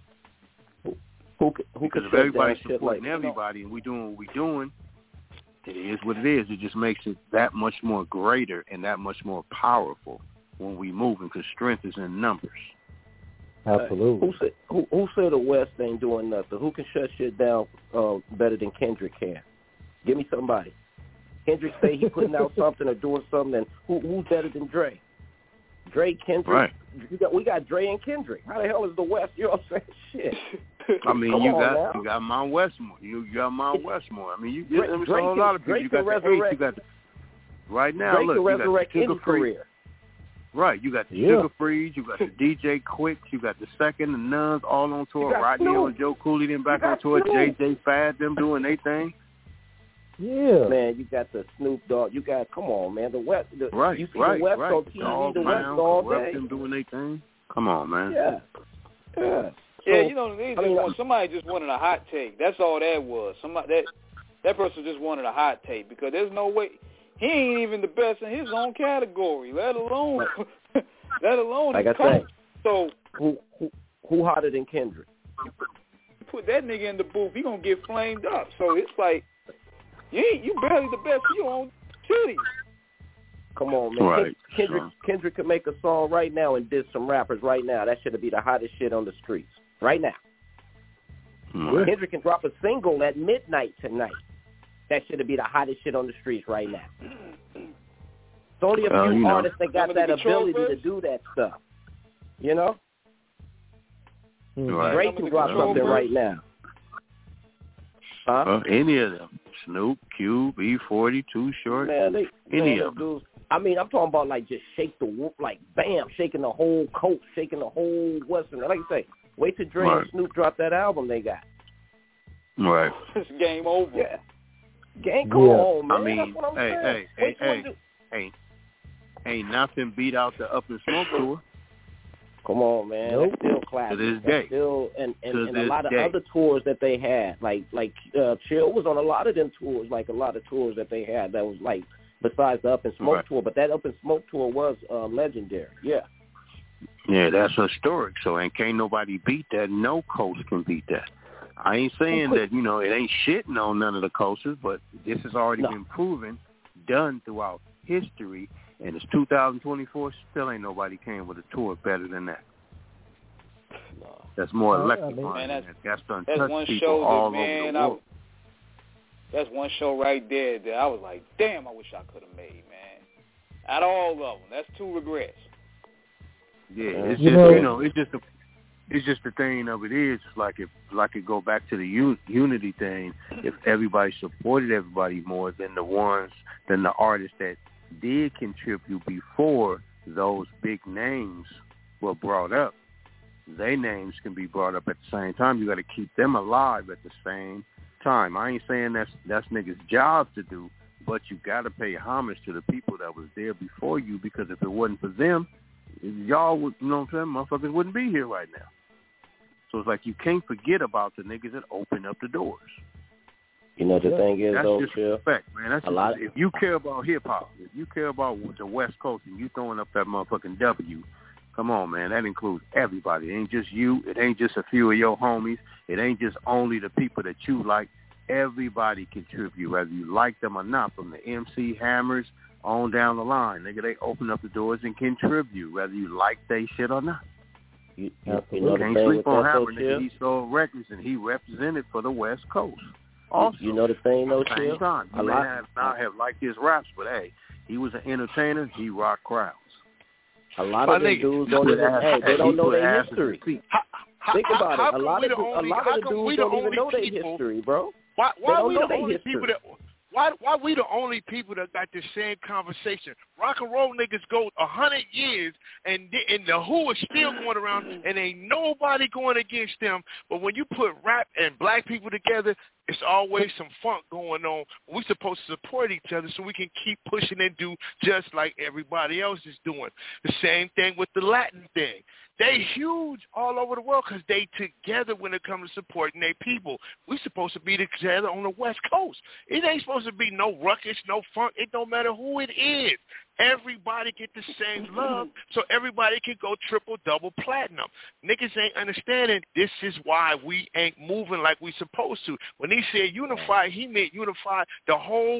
Because if everybody's supporting everybody and we doing what we're doing, it is what it is. It just makes it that much more greater and that much more powerful when we moving, because strength is in numbers. Absolutely. Who said the West ain't doing nothing? Who can shut shit down better than Kendrick can? Give me somebody. Kendrick say he putting out something or doing something, and who's better than Dre? Dre, Kendrick. Right. We got Dre and Kendrick. How the hell is the West? You know what I'm saying? Shit. I mean, you got Mount Westmore. You got Mount Westmore. I mean, you get a lot of people. You got the Ace. You got right now. Drake look, can you got resurrect the Sugar Free. Right, you got the Sugar Frees, you got the DJ Quicks, you got the Second, the Nuns, all on tour. Rodney and Joe Cooley, them back on tour. JJ Fad, them doing their thing. Yeah, man, you got the Snoop Dogg. You got, come on, man, the West. You see the West on TV, the West all day. Them doing their thing. Come on, man. Yeah. Yeah, you know, they just want, somebody just wanted a hot take. That's all that was. Somebody that person just wanted a hot take, because there's no way he ain't even the best in his own category, let alone like I said. So who hotter than Kendrick? Put that nigga in the booth, he gonna get flamed up. So it's like you barely the best in your own city. Come on, man. Right. Kendrick could make a song right now and diss some rappers right now. That should be the hottest shit on the streets right now. Right. Kendrick can drop a single at midnight tonight. That should be the hottest shit on the streets right now. It's only a few artists that got that ability to do that stuff. You know? Right. Drake can drop something right now. Huh? Any of them. Snoop, Cube, E40, Too Short. Man, any of them. Dudes. I mean, I'm talking about like just shake the whoop, like bam, shaking the whole coast, shaking the whole Western. Like I say, wait till Dre and Snoop drop that album they got. Right. It's game over. Yeah. Game, come on, man. I mean, that's what I'm saying. Ain't nothing beat out the Up in Smoke tour. Come on, man. Nope. That's still classic. To this day. Still, and a lot of other tours that they had, like Chill was on a lot of them tours, like a lot of tours that they had that was like, besides the Up in Smoke tour, but that Up in Smoke tour was legendary. Yeah. Yeah, that's historic. So, and can't nobody beat that. No coast can beat that. I ain't saying that, it ain't shitting on none of the coasters, but this has already been proven, done throughout history, and it's 2024, still ain't nobody came with a tour better than that. No. That's more electrifying. That's done touch people all over the world. That's one show right there that I was like, damn, I wish I could have made, man. Out of all of them, that's two regrets. Yeah, it's just, it's just the thing of it is, like if I could go back to the unity thing, if everybody supported everybody more than the artists that did contribute before those big names were brought up, their names can be brought up at the same time. You got to keep them alive at the same time. I ain't saying that's niggas' job to do, but you got to pay homage to the people that was there before you, because if it wasn't for them, y'all would, you know what I'm saying, motherfuckers wouldn't be here right now. So it's like you can't forget about the niggas that open up the doors. You know, the thing is, that's though, disrespect, man. That's just, if you care about hip-hop, if you care about the West Coast and you throwing up that motherfucking W, come on, man. That includes everybody. It ain't just you. It ain't just a few of your homies. It ain't just only the people that you like. Everybody contribute, whether you like them or not, from the MC Hammers on down the line. Nigga, they open up the doors and contribute, whether you like they shit or not. You know can't sleep on Hammer, nigga. He sold records and he represented for the West Coast. Also, you know the thing, though, at the same time, he may not have liked his raps, but hey, he was an entertainer. He rocked crowds. A lot of them dudes don't even they don't know their history. Think about it. A lot of the dudes don't even know their history, bro. Why we the only people that? Why we the only people that got this same conversation? Rock and roll niggas go 100 years, and the Who is still going around, and ain't nobody going against them. But when you put rap and black people together, it's always some funk going on. We're supposed to support each other so we can keep pushing and do just like everybody else is doing. The same thing with the Latin thing. They huge all over the world because they together when it comes to supporting their people. We supposed to be together on the West Coast. It ain't supposed to be no ruckus, no funk. It don't matter who it is. Everybody get the same love, so everybody can go triple, double platinum. Niggas ain't understanding this is why we ain't moving like we supposed to. When he said unify, he meant unify the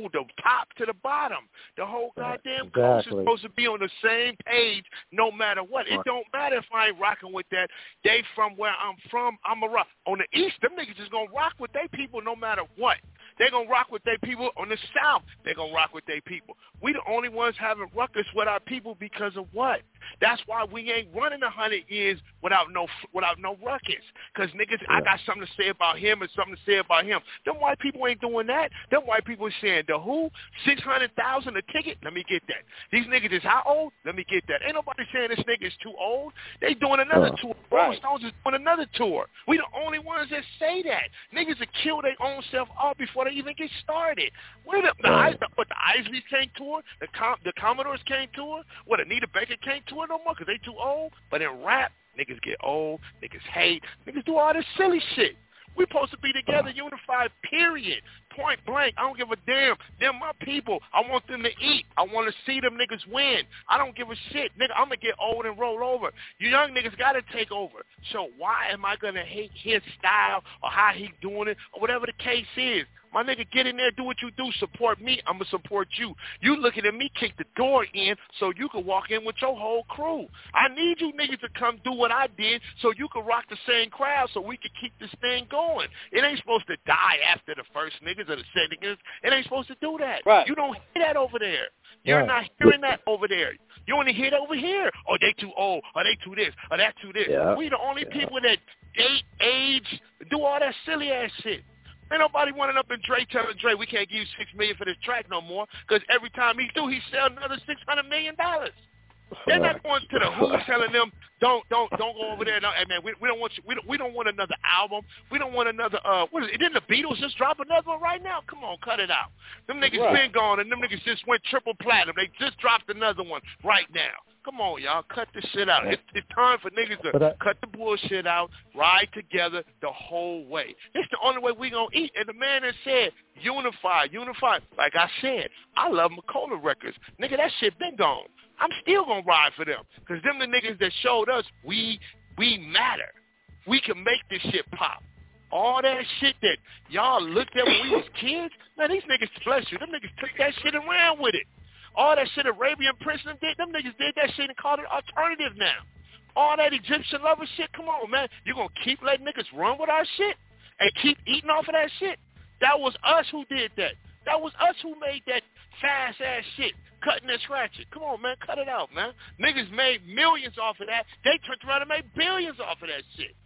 top to the bottom. The whole goddamn coast is supposed to be on the same page no matter what. It don't matter if I ain't rocking with that. They from where I'm from, I'm a rock. On the East, them niggas is going to rock with their people no matter what. They're going to rock with their people. On the South, they're going to rock with their people. We the only ones having ruckus with our people because of what? That's why we ain't running 100 years without no ruckus. Because niggas, I got something to say about him and something to say about him. Them white people ain't doing that. Them white people saying, the Who, $600,000 a ticket? Let me get that. These niggas is how old? Let me get that. Ain't nobody saying this nigga is too old. They doing another tour. Rolling Stones is doing another tour. We the only ones that say that. Niggas will kill their own self off before they even get started. The Isleys can't tour. The Commodores can't tour. Anita Baker can't tour no more because they too old. But in rap, niggas get old. Niggas hate. Niggas do all this silly shit. We supposed to be together, unified, period. Point blank. I don't give a damn. They're my people. I want them to eat. I want to see them niggas win. I don't give a shit. Nigga, I'm going to get old and roll over. You young niggas got to take over. So why am I going to hate his style or how he doing it or whatever the case is? My nigga, get in there, do what you do, support me, I'm going to support you. You looking at me, kick the door in so you can walk in with your whole crew. I need you niggas to come do what I did so you can rock the same crowd so we can keep this thing going. It ain't supposed to die after the first niggas or the second niggas. It ain't supposed to do that. Right. You don't hear that over there. You're not hearing that over there. You only hear it over here. Oh, they too old, or they too this, or that too this. Yeah. We the only people that date, age, do all that silly-ass shit. Ain't nobody running up and Dre telling Dre we can't give you $6 million for this track no more because every time he do, he sell another $600 million. They're not going to the Who telling them don't go over there. No, hey man, we don't want you. We don't want another album. We don't want another. What is it? Didn't the Beatles just drop another one right now? Come on, cut it out. Them niggas been gone and them niggas just went triple platinum. They just dropped another one right now. Come on, y'all, cut this shit out. It's time for niggas to cut the bullshit out, ride together the whole way. It's the only way we gonna eat. And the man that said, unify. Like I said, I love Macola Records. Nigga, that shit been gone. I'm still gonna ride for them. Because them the niggas that showed us we matter. We can make this shit pop. All that shit that y'all looked at when we was kids, man, these niggas, bless you, them niggas took that shit and ran with it. All that shit Arabian Princeton did, them niggas did that shit and called it alternative now. All that Egyptian lover shit, come on, man. You gonna keep letting niggas run with our shit and keep eating off of that shit? That was us who did that. That was us who made that fast-ass shit, cutting and scratching. Come on, man, cut it out, man. Niggas made millions off of that. They turned around and made billions off of that shit.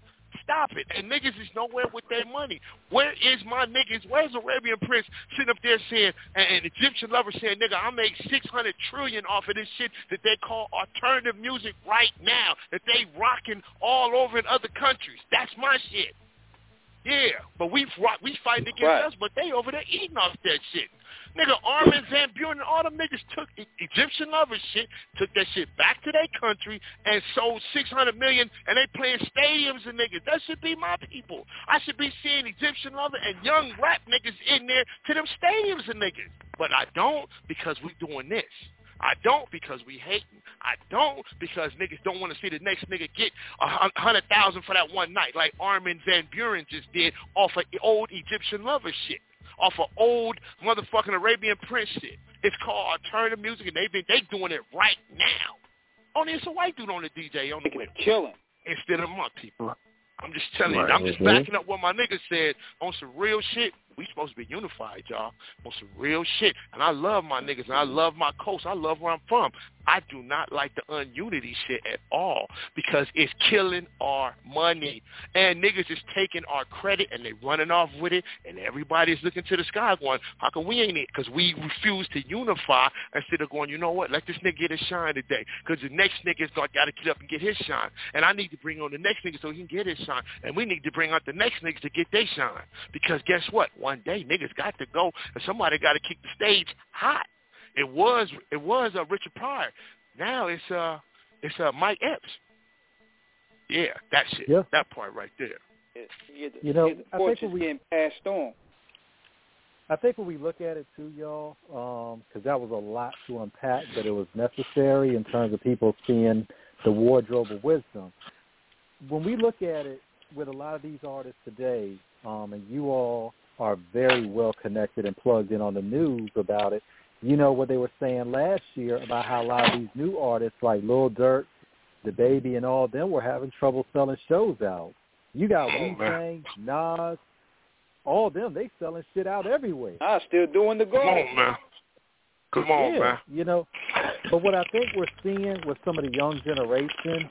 stop it. And niggas is nowhere with their money. Where is my niggas? Where's Arabian Prince sitting up there saying, and Egyptian Lover saying, nigga, I make $600 trillion off of this shit that they call alternative music right now, that they rocking all over in other countries. That's my shit. Yeah, but we fighting against us, but they over there eating off that shit. Nigga, Armin van Buuren and all them niggas took Egyptian Lover shit, took that shit back to their country and sold $600 million, and they playing stadiums and niggas. That should be my people. I should be seeing Egyptian Lover and young rap niggas in there to them stadiums and niggas. But I don't because we doing this. I don't because we hating. I don't because niggas don't want to see the next nigga get $100,000 for that one night, like Armin van Buuren just did off of old Egyptian Lover shit, off of old motherfucking Arabian Prince shit. It's called alternative music, and they doing it right now. Only it's a white dude on the DJ on the whip, killing instead of my people. I'm just telling you. I'm just backing up what my niggas said on some real shit. We supposed to be unified, y'all, on some real shit. And I love my niggas, and I love my coast. I love where I'm from. I do not like the ununity shit at all because it's killing our money. And niggas is taking our credit, and they running off with it, and everybody's looking to the sky going, how come we ain't it? Because we refuse to unify instead of going, you know what, let this nigga get his shine today because the next nigga's got to get up and get his shine. And I need to bring on the next nigga so he can get his shine. And we need to bring out the next niggas to get their shine because guess what? One day niggas got to go, and somebody got to keep the stage hot. It was Richard Pryor. Now it's Mike Epps. Yeah, that shit. Yeah. That part right there. The torch is getting passed on. I think when we look at it too, y'all, because that was a lot to unpack, but it was necessary in terms of people seeing the wardrobe of wisdom. When we look at it with a lot of these artists today, and you all are very well connected and plugged in on the news about it, you know what they were saying last year about how a lot of these new artists like Lil Durk, DaBaby, and all of them were having trouble selling shows out. You got Wu-Tang, Nas, all of them, they selling shit out everywhere. I'm still doing the goal. Come on, man. Come on, man. You know, but what I think we're seeing with some of the young generation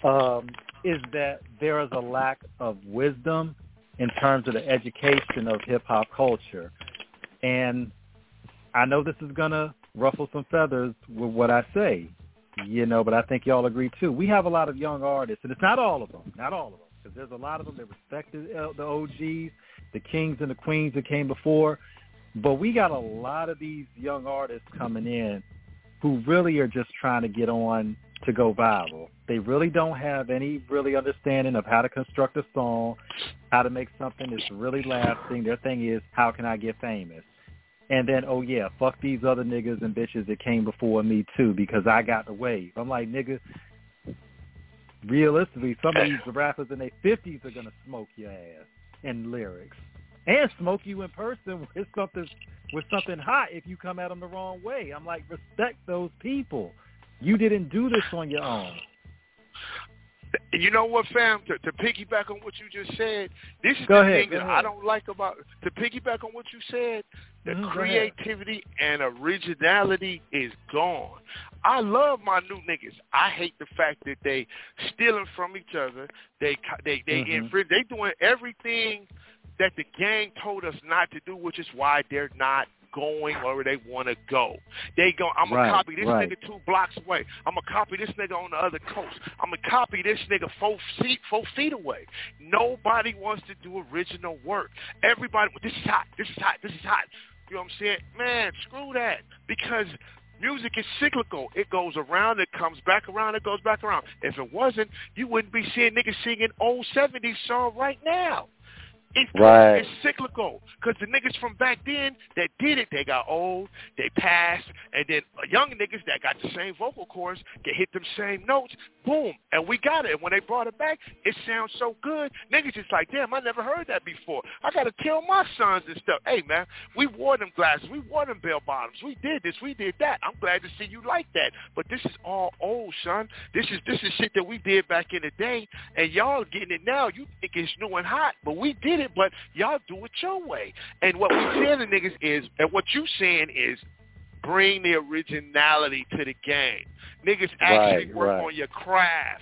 is that there is a lack of wisdom in terms of the education of hip-hop culture. And I know this is going to ruffle some feathers with what I say, you know, but I think y'all agree too. We have a lot of young artists, and it's not all of them, because there's a lot of them that respect the OGs, the kings and the queens that came before, but we got a lot of these young artists coming in who really are just trying to get on to go viral. They really don't have any really understanding of how to construct a song, how to make something that's really lasting. Their thing is, how can I get famous? And then, oh, yeah, fuck these other niggas and bitches that came before me, too, because I got the wave. I'm like, nigga, realistically, some of these rappers in their 50s are going to smoke your ass in lyrics and smoke you in person with something hot if you come at them the wrong way. I'm like, respect those people. You didn't do this on your own. You know what, fam? To piggyback on what you just said, this is thing that I don't like about, to piggyback on what you said, the creativity and originality is gone. I love my new niggas. I hate the fact that they stealing from each other. They infringe. They doing everything that the gang told us not to do, which is why they're not going where they want to go. They go, I'm going to copy this nigga 2 blocks away. I'm going to copy this nigga on the other coast. I'm going to copy this nigga 4 feet away. Nobody wants to do original work. Everybody, this is hot. You know what I'm saying? Man, screw that. Because music is cyclical. It goes around, it comes back around, it goes back around. If it wasn't, you wouldn't be seeing niggas singing old 70s song right now. It's cyclical because the niggas from back then that did it, they got old, they passed, and then young niggas that got the same vocal cords can hit them same notes, boom, and we got it. And when they brought it back, it sounds so good. Niggas just like, damn, I never heard that before. I got to tell my sons and stuff. Hey, man, we wore them glasses. We wore them bell bottoms. We did this. We did that. I'm glad to see you like that. But this is all old, son. This is shit that we did back in the day, and y'all getting it now. You think it's new and hot, but we did it, but y'all do it your way. And what we saying to niggas is, and what you saying is, bring the originality to the game. Niggas actually work on your craft.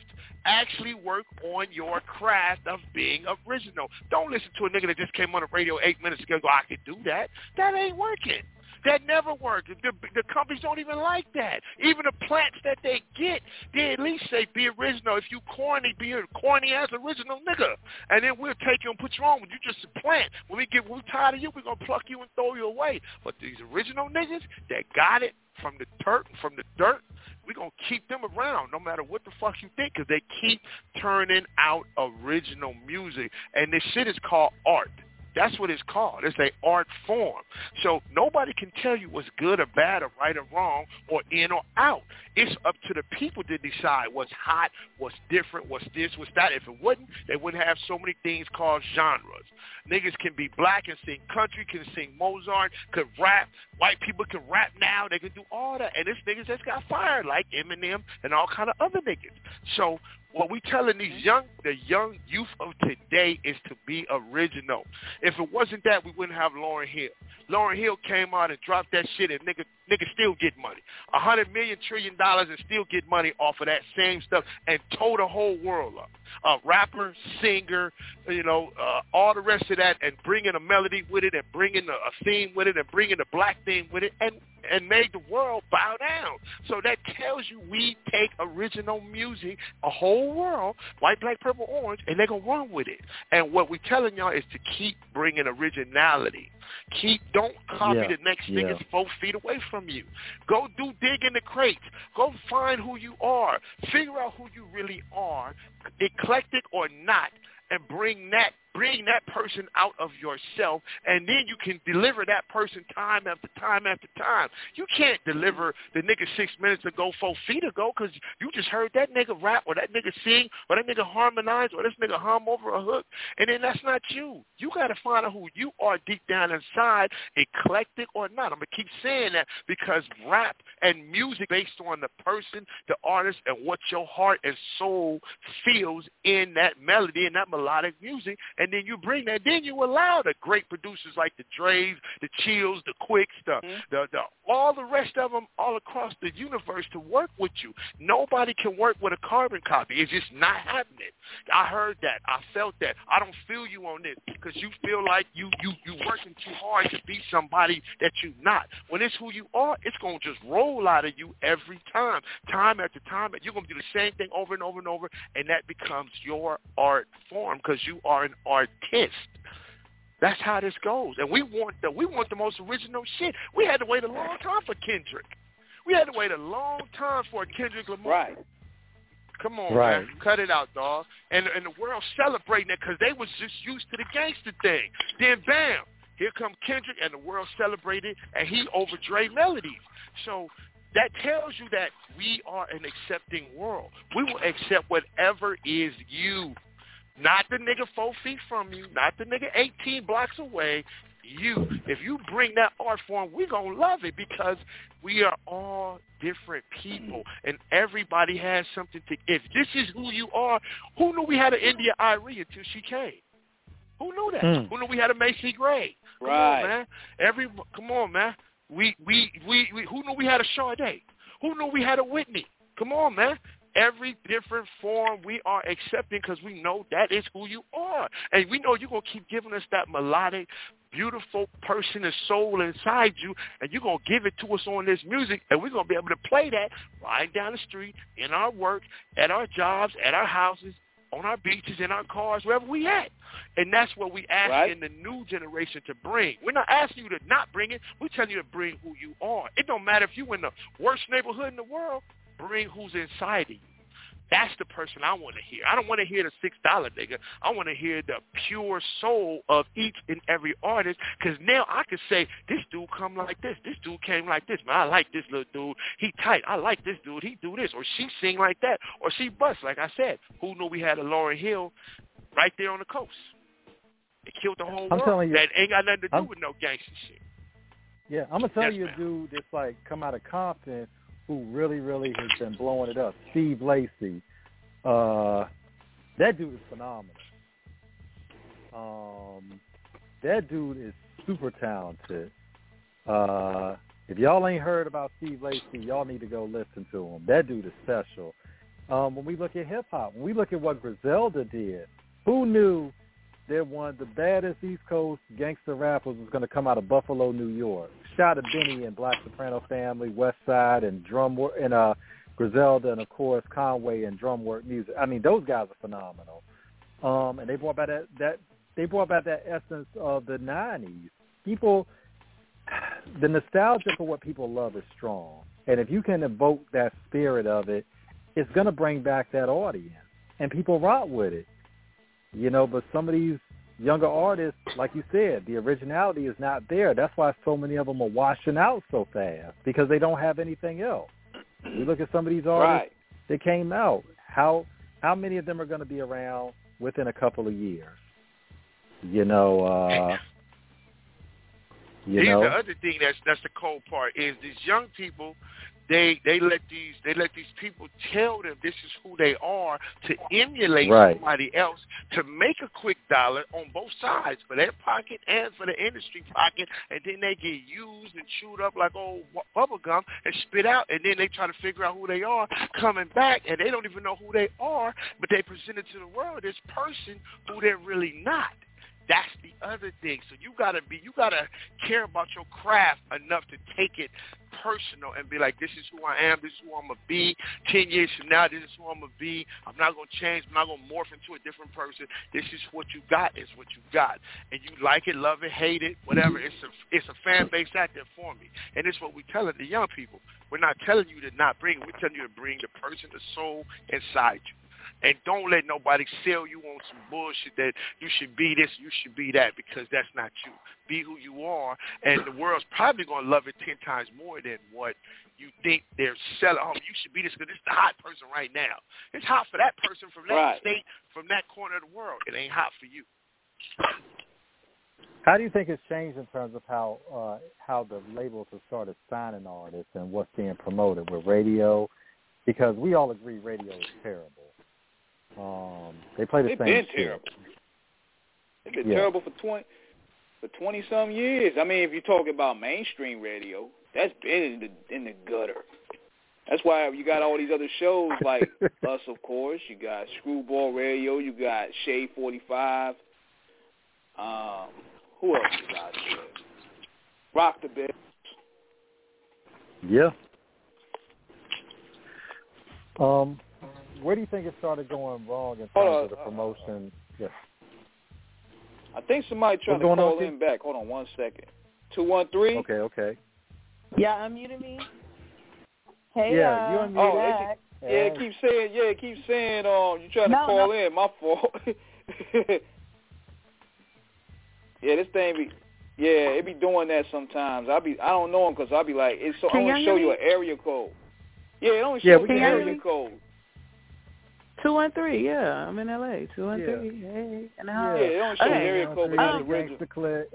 actually work on your craft of being original. Don't listen to a nigga that just came on the radio 8 minutes ago and go, I can do that. That ain't working. That never worked. The companies don't even like that. Even the plants that they get, they at least say be original. If you corny, be a corny-ass original nigga. And then we'll take you and put you on. When you just a plant. When we're tired of you, we're going to pluck you and throw you away. But these original niggas that got it from the dirt, we're going to keep them around no matter what the fuck you think, because they keep turning out original music. And this shit is called art. That's what it's called. It's an art form. So nobody can tell you what's good or bad or right or wrong or in or out. It's up to the people to decide what's hot, what's different, what's this, what's that. If it wasn't, they wouldn't have so many things called genres. Niggas can be black and sing country, can sing Mozart, could rap. White people can rap now. They can do all that. And it's niggas that's got fired like Eminem and all kind of other niggas. So what we telling the young youth of today is to be original. If it wasn't that, we wouldn't have Lauryn Hill. Lauryn Hill came out and dropped that shit, and nigga still get money. $100 million trillion and still get money off of that same stuff and tow the whole world up. A rapper, singer, all the rest of that, and bringing a melody with it, and bringing a theme with it, and bringing a black theme with it, and made the world bow down. So that tells you we take original music, a whole world, white, black, purple, orange, and they're going to run with it. And what we're telling y'all is to keep bringing originality. Don't copy the next niggas 4 feet away from you. Go dig in the crates. Go find who you are. Figure out who you really are, eclectic or not, and bring that person out of yourself, and then you can deliver that person time after time after time. You can't deliver the nigga 6 minutes ago, 4 feet ago, because you just heard that nigga rap or that nigga sing or that nigga harmonize or this nigga hum over a hook, and then that's not you. You got to find out who you are deep down inside, eclectic or not. I'm going to keep saying that because rap and music based on the person, the artist, and what your heart and soul feels in that melody and that melodic music, and then you bring that. Then you allow the great producers like the Dre's, the Chills, the Quicks, the all the rest of them all across the universe to work with you. Nobody can work with a carbon copy. It's just not happening. I heard that. I felt that. I don't feel you on this because you feel like you working too hard to be somebody that you're not. When it's who you are, it's going to just roll out of you every time after time. You're going to do the same thing over and over and over, and that becomes your art form because you are an artist. That's how this goes. And we want the most original shit. We had to wait a long time for Kendrick. We had to wait a long time for Kendrick Lamar. Right. Come on, man. Cut it out, dog. And the world celebrating it because they was just used to the gangster thing. Then, bam, here come Kendrick, and the world celebrated, and he over Dre melodies. So that tells you that we are an accepting world. We will accept whatever is you. Not the nigga 4 feet from you, not the nigga 18 blocks away. You. If you bring that art form, we're going to love it because we are all different people, and everybody has something to. If this is who you are, who knew we had an India Arie until she came? Who knew that? Who knew we had a Macy Gray? Come on, man. Come on, man. We who knew we had a Sade? Who knew we had a Whitney? Come on, man. Every different form we are accepting because we know that is who you are. And we know you're going to keep giving us that melodic, beautiful person and soul inside you, and you're going to give it to us on this music, and we're going to be able to play that riding down the street, in our work, at our jobs, at our houses, on our beaches, in our cars, wherever we at. And that's what we asking the new generation to bring. We're not asking you to not bring it. We're telling you to bring who you are. It don't matter if you're in the worst neighborhood in the world. Bring who's inside of you. That's the person I want to hear. I don't want to hear the $6 nigga. I want to hear the pure soul of each and every artist, because now I can say, this dude come like this. This dude came like this. Man, I like this little dude. He tight. I like this dude. He do this. Or she sing like that. Or she bust. Like I said, who knew we had a Lauryn Hill right there on the coast? It killed the whole world. That ain't got nothing to do with no gangster shit. Yeah, I'm going to tell you a dude that's like come out of Compton who really, really has been blowing it up. Steve Lacy. That dude is phenomenal. That dude is super talented. If y'all ain't heard about Steve Lacy, y'all need to go listen to him. That dude is special. when we look at hip-hop, when we look at what Griselda did, who knew that one of the baddest East Coast gangster rappers was going to come out of Buffalo, New York? Shout out to Benny and Black Soprano Family, West Side, and Griselda, and, of course, Conway and Drumwork Music. I mean, those guys are phenomenal. And they brought back that essence of the 90s. People, the nostalgia for what people love is strong. And if you can evoke that spirit of it, it's going to bring back that audience. And people rock with it. You know, but some of these younger artists, like you said, the originality is not there. That's why so many of them are washing out so fast, because they don't have anything else. You look at some of these artists that came out. How many of them are going to be around within a couple of years? You know, Here's the other thing that's the cold part is these young people, they let these people tell them this is who they are to emulate somebody else to make a quick dollar on both sides, for their pocket and for the industry pocket, and then they get used and chewed up like old bubble gum and spit out, and then they try to figure out who they are coming back, and they don't even know who they are, but they present it to the world this person who they're really not. That's the other thing. So you gotta care about your craft enough to take it personal and be like, this is who I am, this is who I'm gonna be. 10 years from now, this is who I'm gonna be. I'm not gonna change, I'm not gonna morph into a different person. This is what you got, is what you got. And you like it, love it, hate it, whatever. It's a fan base out there for me. And it's what we telling the young people. We're not telling you to not bring it, we're telling you to bring the person, the soul inside you. And don't let nobody sell you on some bullshit that you should be this, you should be that, because that's not you. Be who you are, and the world's probably going to love it 10 times more than what you think they're selling. Oh, you should be this because it's the hot person right now. It's hot for that person from that state, from that corner of the world. It ain't hot for you. How do you think it's changed in terms of how the labels have started signing artists and what's being promoted with radio? Because we all agree radio is terrible. They play the same shit. Terrible. They've been terrible for 20-some years. I mean, if you talk about mainstream radio, that's been in the gutter. That's why you got all these other shows like us, of course. You got Screwball Radio. You got Shade 45. Who else you got there? Rock the Bed. Yeah. Where do you think it started going wrong in terms of the promotion? Yes. I think somebody trying to call in back. Hold on 1 second. 213. Okay. Yeah, unmuted me. Hey, yeah, you unmuted. It keeps saying, you trying to call in. My fault. This thing it be doing that sometimes. I don't know them because I be like, I only show you an area code. Yeah, it only shows you an area code. 213, I'm in LA. 213, hey, in the house. Yeah, it don't show the area code, but it's original.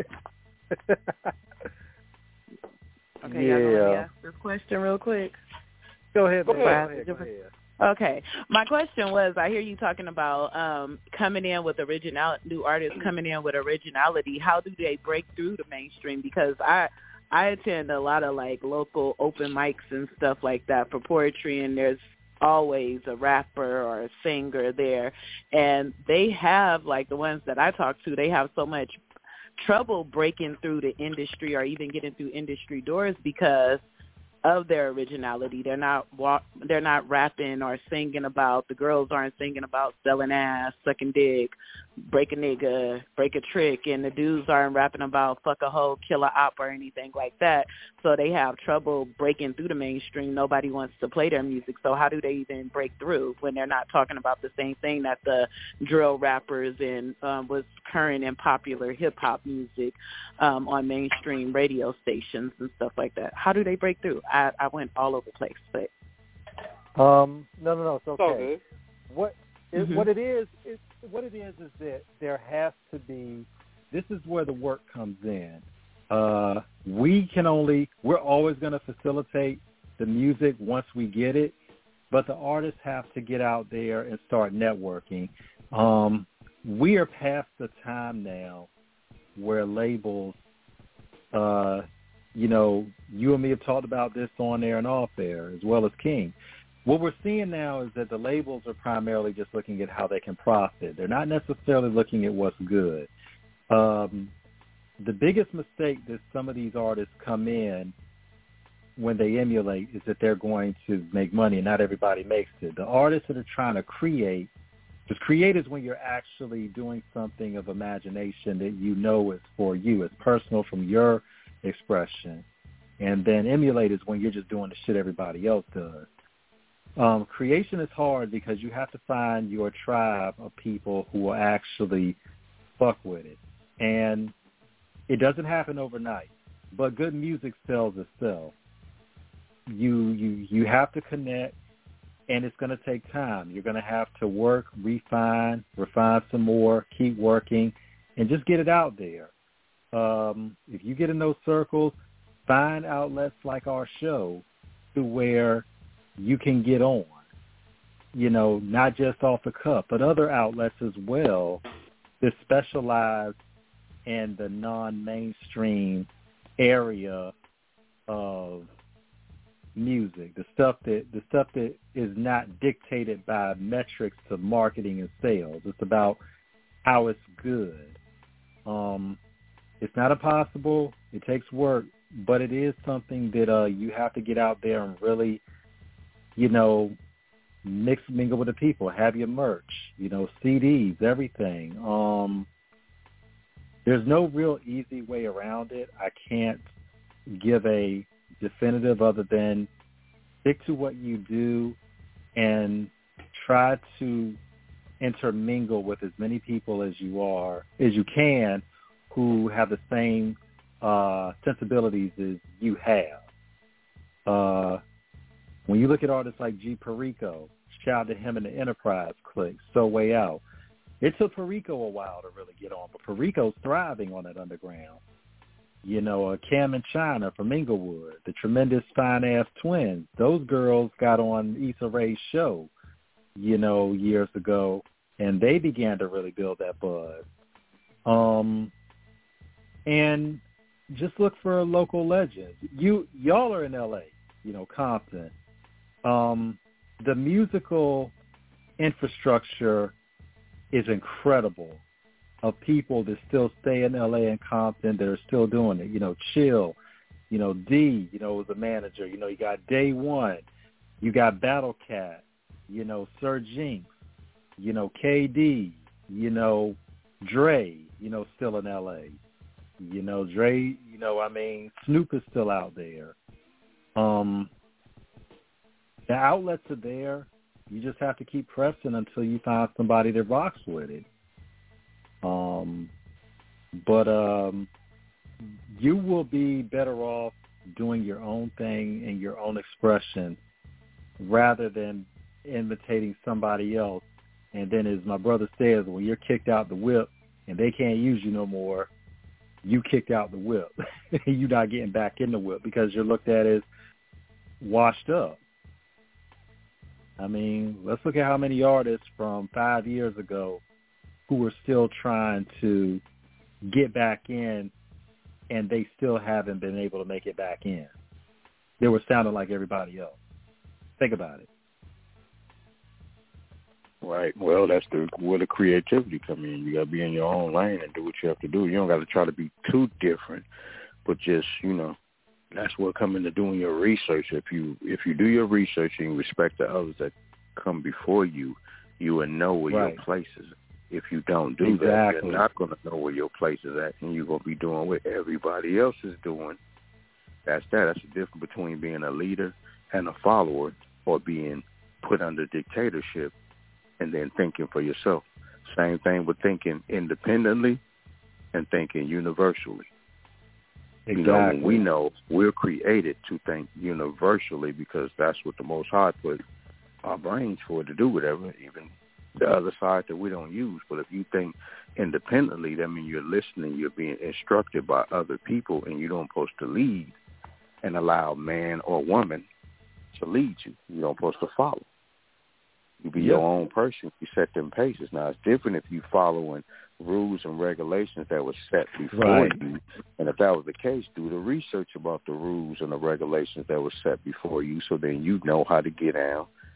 Okay, y'all gonna let me ask this question real quick? Go ahead. Okay, my question was, I hear you talking about coming in with new artists coming in with originality. How do they break through the mainstream? Because I attend a lot of like local open mics and stuff like that for poetry, and there's always a rapper or a singer there, and they have, like the ones that I talk to, they have so much trouble breaking through the industry or even getting through industry doors because of their originality. They're not rapping or singing about, the girls aren't singing about selling ass, sucking dick, break a nigga, break a trick, and the dudes aren't rapping about fuck a hoe, kill a op, or anything like that. So they have trouble breaking through the mainstream. Nobody wants to play their music. So how do they even break through when they're not talking about the same thing that the drill rappers and was current and popular hip-hop music on mainstream radio stations and stuff like that? How do they break through? I went all over the place, but no, it's okay. Okay. What it is that there has to be. This is where the work comes in. We're always going to facilitate the music once we get it, but the artists have to get out there and start networking. We are past the time now where labels, you and me have talked about this on air and off air, as well as King. what we're seeing now is that the labels are primarily just looking at how they can profit. They're not necessarily looking at what's good. The biggest mistake that some of these artists come in when they emulate is that they're going to make money, and not everybody makes it. The artists that are trying to create, because create is when you're actually doing something of imagination that you know is for you. It's personal from your expression. And then emulate is when you're just doing the shit everybody else does. Creation is hard because you have to find your tribe of people who will actually fuck with it. And it doesn't happen overnight, but good music sells itself. You have to connect, and it's going to take time. You're going to have to work, refine some more, keep working, and just get it out there. If you get in those circles, find outlets like our show to where you can get on, not just off the cuff, but other outlets as well that specialize in the non-mainstream area of music, the stuff that is not dictated by metrics to marketing and sales. It's about how it's good. It's not impossible. It takes work, but it is something that you have to get out there and really, mingle with the people. Have your merch, CDs, everything. There's no real easy way around it. I can't give a definitive other than stick to what you do and try to intermingle with as many people as you can who have the same sensibilities as you have. When you look at artists like G. Perico, shout out to him and the Enterprise Clique, So Way Out. It took Perico a while to really get on, but Perico's thriving on that underground. Cam and China from Inglewood, the tremendous Fine Ass Twins. Those girls got on Issa Rae's show, years ago, and they began to really build that buzz. And just look for local legends. Y'all are in L.A., Compton. The musical infrastructure is incredible of people that still stay in L.A. and Compton that are still doing it. Chill, D, was a manager. You got Day One. You got Battle Cat, Sir Jinx, KD, Dre, still in L.A. Dre, Snoop is still out there. The outlets are there. You just have to keep pressing until you find somebody that rocks with it. But you will be better off doing your own thing and your own expression rather than imitating somebody else. And then, as my brother says, when you're kicked out the whip and they can't use you no more, you kicked out the whip. You're not getting back in the whip because you're looked at as washed up. Let's look at how many artists from 5 years ago who are still trying to get back in, and they still haven't been able to make it back in. They were sounding like everybody else. Think about it. Right. Well, that's where the creativity come in. You got to be in your own lane and do what you have to do. You don't got to try to be too different, but just, that's what come into doing your research. If you do your research and you respect the others that come before you, you will know where your place is. If you don't do that, you're not going to know where your place is at, and you're going to be doing what everybody else is doing. That's the difference between being a leader and a follower, or being put under dictatorship and then thinking for yourself. Same thing with thinking independently and thinking universally. Exactly. We know we're created to think universally because that's what the Most High put our brains for, to do whatever, even the other side that we don't use. But if you think independently, that means you're listening, you're being instructed by other people, and you don't supposed to lead and allow man or woman to lead you. You don't supposed to follow. You be your own person. You set them paces. Now, it's different if you following rules and regulations that were set before you. And if that was the case, do the research about the rules and the regulations that were set before you, so then you know how to get down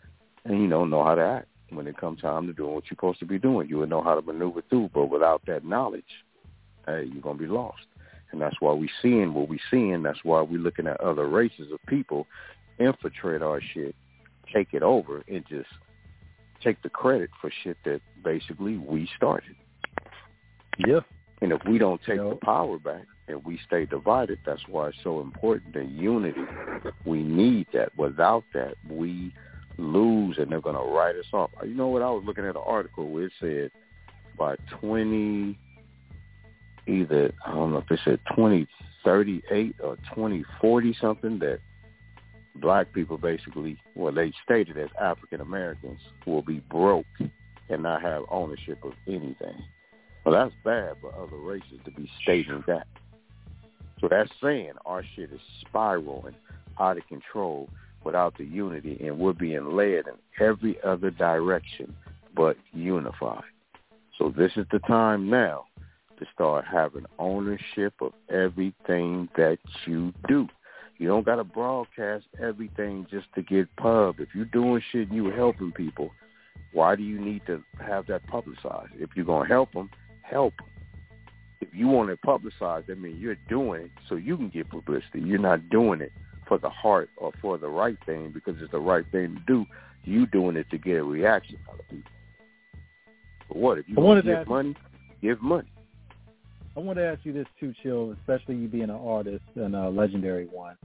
and you know how to act when it comes time to doing what you're supposed to be doing. You would know how to maneuver through, but without that knowledge, hey, you're going to be lost. And that's why we're seeing what we're seeing. That's why we're looking at other races of people infiltrate our shit, take it over, and just take the credit for shit that basically we started. Yeah. And if we don't take the power back and we stay divided, that's why it's so important that unity. We need that. Without that, we lose, and they're going to write us off. You know what? I was looking at an article where it said by 20, either, I don't know if it said 2038 or 2040 something, that black people basically, well, they stated as African Americans will be broke and not have ownership of anything. Well, that's bad for other races to be stating that. So that's saying our shit is spiraling out of control without the unity, and we're being led in every other direction but unified. So this is the time now to start having ownership of everything that you do. You don't got to broadcast everything just to get pub. If you're doing shit and you're helping people, why do you need to have that publicized? If you're going to help them, help them. If you want it publicized, that means you're doing it so you can get publicity. You're not doing it for the heart or for the right thing because it's the right thing to do. You doing it to get a reaction out of people. But what? If you want to give money, give money. I want to ask you this too, Chill, especially you being an artist and a legendary one.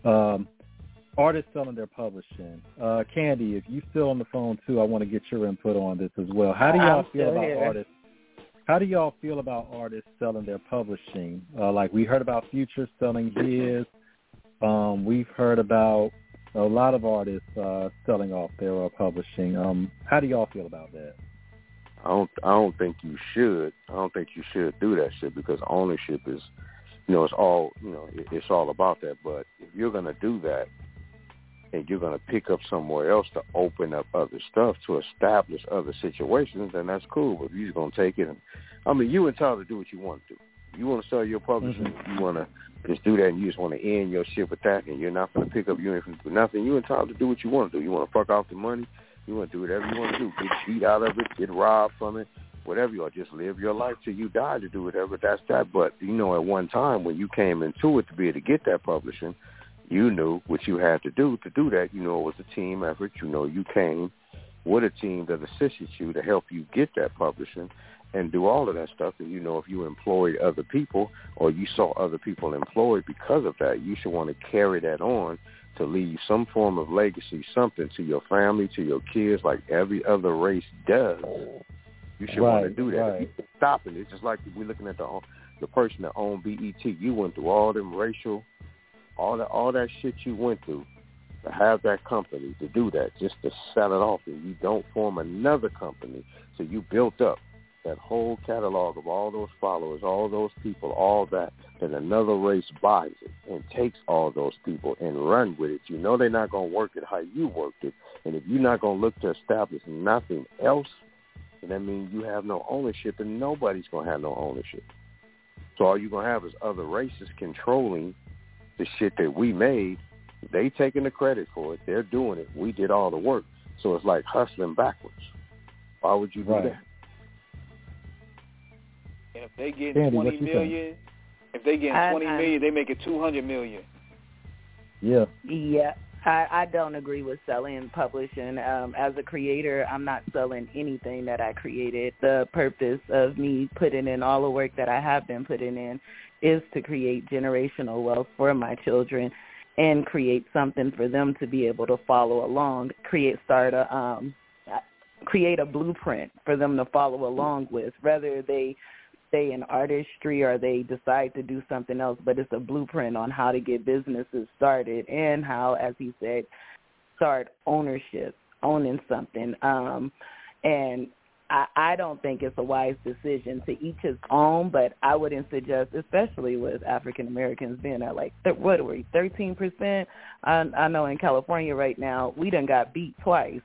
Artists selling their publishing. Candy, if you still on the phone too, I want to get your input on this as well. How do y'all feel about artists? How do y'all feel about artists selling their publishing? Like we heard about Future selling his. We've heard about a lot of artists selling off their publishing. How do y'all feel about that? I don't think you should. I don't think you should do that shit because ownership is, it's all, it's all about that. But if you're going to do that and you're going to pick up somewhere else to open up other stuff, to establish other situations, then that's cool. But if you're just going to take it, you're entitled to do what you want to do. You want to sell your publishing, you want to just do that, and you just want to end your shit with that, and you're not going to pick up, you ain't going to do nothing. You're entitled to do what you want to do. You want to fuck off the money. You want to do whatever you want to do. Get beat out of it, get robbed from it, whatever you are. Just live your life till you die to do whatever. That's that. But, at one time when you came into it to be able to get that publishing, you knew what you had to do that. It was a team effort. You came with a team that assisted you to help you get that publishing and do all of that stuff. And, if you employed other people or you saw other people employed because of that, you should want to carry that on to leave some form of legacy, something to your family, to your kids, like every other race does. You should want to do that. Right. If you're stopping it, just like if we're looking at the person that owned BET, you went through all them racial, all that shit you went through to have that company, to do that, just to sell it off, and you don't form another company. So you built up that whole catalog of all those followers, all those people, all that, then another race buys it and takes all those people and run with it. They're not going to work it how you worked it. And if you're not going to look to establish nothing else, then that means you have no ownership, and nobody's going to have no ownership. So all you're going to have is other races controlling the shit that we made. They taking the credit for it. They're doing it. We did all the work. So it's like hustling backwards. Why would you do that? If they get $20 million, they make it $200 million. Yeah. Yeah. I don't agree with selling publishing. As a creator, I'm not selling anything that I created. The purpose of me putting in all the work that I have been putting in is to create generational wealth for my children and create something for them to be able to follow along, create a blueprint for them to follow along with, whether they stay in artistry or they decide to do something else, but it's a blueprint on how to get businesses started and how, as he said, start owning something. And I don't think it's a wise decision, to each his own, but I wouldn't suggest, especially with African Americans being at 13%. I know in California right now, we done got beat twice.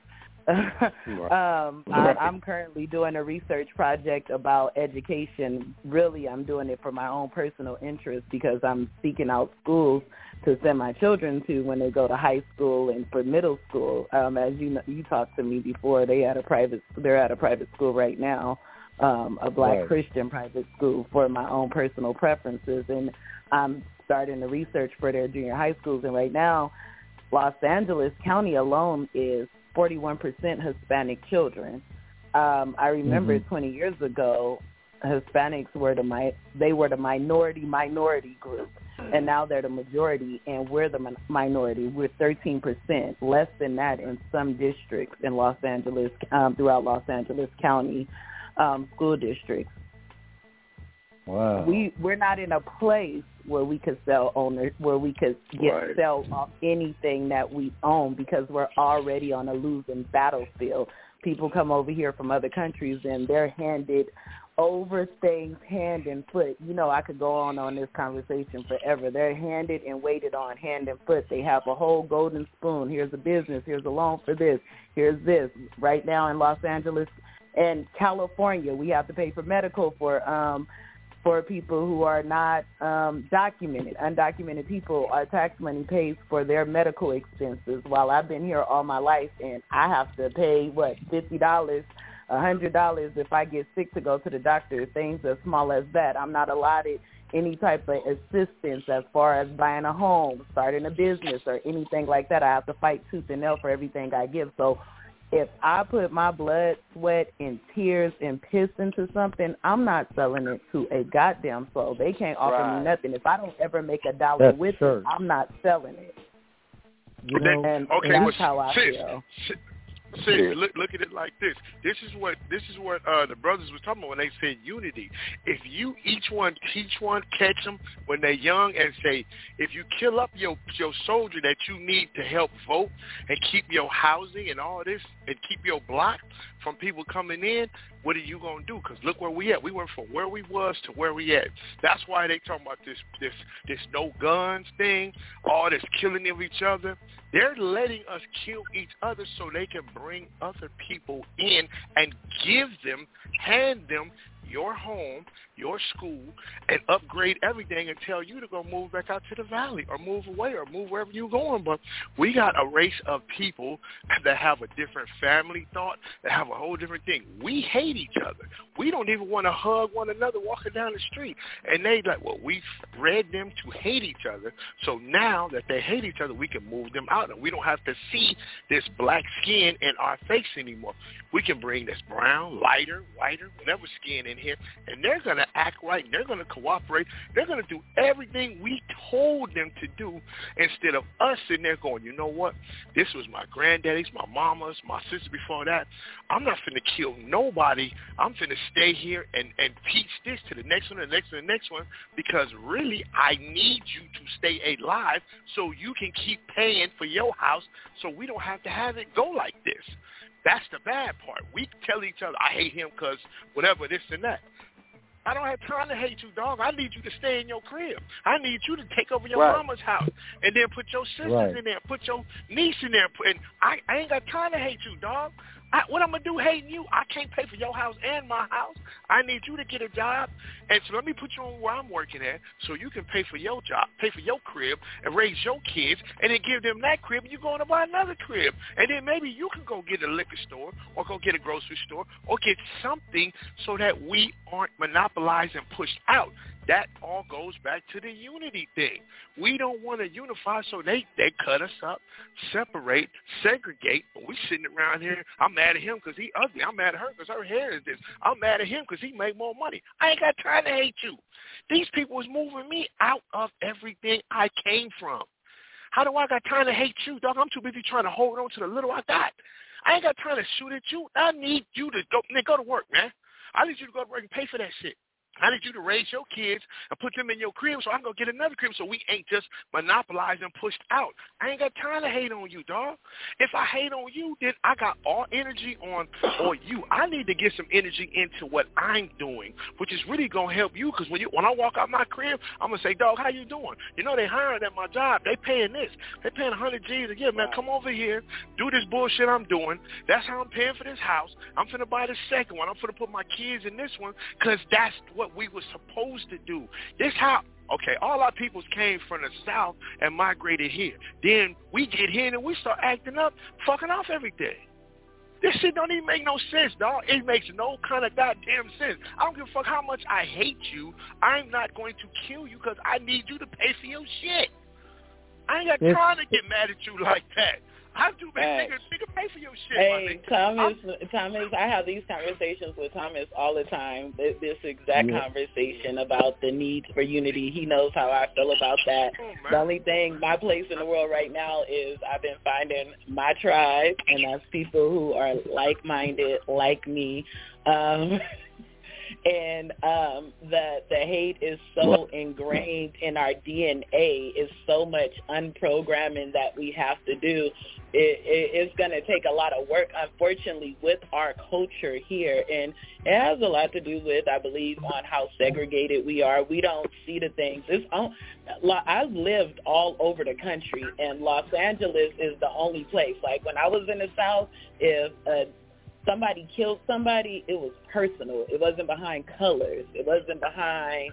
I'm currently doing a research project about education. Really, I'm doing it for my own personal interest because I'm seeking out schools to send my children to when they go to high school and for middle school. As you know, you talked to me before. They're at a private school right now, a Black Christian private school for my own personal preferences, and I'm starting the research for their junior high schools. And right now, Los Angeles County alone is 41% Hispanic children. I remember 20 years ago, Hispanics were the minority group, and now they're the majority, and we're the minority. We're 13%, less than that in some districts in Los Angeles, throughout Los Angeles County school districts. Wow. We're not in a place where we could sell sell off anything that we own, because we're already on a losing battlefield. People come over here from other countries and they're handed over things hand and foot. You know, I could go on this conversation forever. They're handed and waited on hand and foot. They have a whole golden spoon. Here's a business. Here's a loan for this. Here's this. Right now in Los Angeles and California, we have to pay for medical for people who are not documented. Undocumented people, our tax money pays for their medical expenses, while I've been here all my life and I have to pay, $50, $100 if I get sick to go to the doctor, things as small as that. I'm not allotted any type of assistance as far as buying a home, starting a business, or anything like that. I have to fight tooth and nail for everything I give. So if I put my blood, sweat, and tears and piss into something, I'm not selling it to a goddamn soul. They can't offer me nothing. If I don't ever make a dollar with it, I'm not selling it. You know, and that's how I feel. See, look at it like this. This is what the brothers were talking about when they said unity. If you each one teach one, catch them when they're young, and say, if you kill up your soldier that you need to help vote and keep your housing and all this and keep your block from people coming in, what are you going to do? Because look where we at. We went from where we was to where we at. That's why they talking about this no guns thing, all this killing of each other. They're letting us kill each other so they can bring other people in and hand them your home, your school, and upgrade everything and tell you to go move back out to the valley or move away or move wherever you're going. But we got a race of people that have a different family thought, that have a whole different thing. We hate each other. We don't even want to hug one another walking down the street. And they like, well, we've bred them to hate each other. So now that they hate each other, we can move them out. And we don't have to see this black skin in our face anymore. We can bring this brown, lighter, whiter, whatever skin in here, and they're going to act right, and they're going to cooperate. They're going to do everything we told them to do instead of us sitting there going, you know what, this was my granddaddy's, my mama's, my sister before that. I'm not finna kill nobody. I'm finna stay here and teach this to the next one, the next one, the next one, because really I need you to stay alive so you can keep paying for your house so we don't have to have it go like this. That's the bad part. We tell each other, I hate him because whatever, this and that. I don't have time to hate you, dog. I need you to stay in your crib. I need you to take over your mama's house and then put your sisters in there, put your niece in there. And I ain't got time to hate you, dog. What I'm going to do hating you? I can't pay for your house and my house. I need you to get a job. And so let me put you on where I'm working at so you can pay for your job, pay for your crib, and raise your kids, and then give them that crib, and you're going to buy another crib. And then maybe you can go get a liquor store or go get a grocery store or get something so that we aren't monopolized and pushed out. That all goes back to the unity thing. We don't want to unify, so they cut us up, separate, segregate. But we sitting around here, I'm mad at him because he ugly. I'm mad at her because her hair is this. I'm mad at him because he make more money. I ain't got time to hate you. These people is moving me out of everything I came from. How do I got time to hate you, dog? I'm too busy trying to hold on to the little I got. I ain't got time to shoot at you. I need you to go to work, man. I need you to go to work and pay for that shit. I need you to raise your kids and put them in your crib so I can go get another crib so we ain't just monopolized and pushed out. I ain't got time to hate on you, dog. If I hate on you, then I got all energy on you. I need to get some energy into what I'm doing, which is really going to help you because when I walk out my crib, I'm going to say, dog, how you doing? You know, they hiring at my job. They paying this. They paying 100 G's a year. Man, come over here, do this bullshit I'm doing. That's how I'm paying for this house. I'm finna buy the second one. I'm finna put my kids in this one because that's what we were supposed to do. This how Okay, all our peoples came from the South and migrated here. Then we get here and we start acting up, fucking off everything. This shit don't even make no sense, dog. It makes no kind of goddamn sense. I don't give a fuck how much I hate you. I'm not going to kill you because I need you to pay for your shit. I ain't got time to get mad at you like that. I do, man. Nigga, pay for your shit, hey, Thomas, I have these conversations with Thomas all the time. This exact conversation about the need for unity. He knows how I feel about that. The only thing, my place in the world right now is I've been finding my tribe, and that's people who are like-minded, like me. And the hate is so ingrained in our DNA. It's so much unprogramming that we have to do. It's going to take a lot of work, unfortunately, with our culture here. And it has a lot to do with, I believe, on how segregated we are. We don't see the things. I've lived all over the country, and Los Angeles is the only place. Like when I was in the South, if somebody killed somebody, it was personal. It wasn't behind colors. It wasn't behind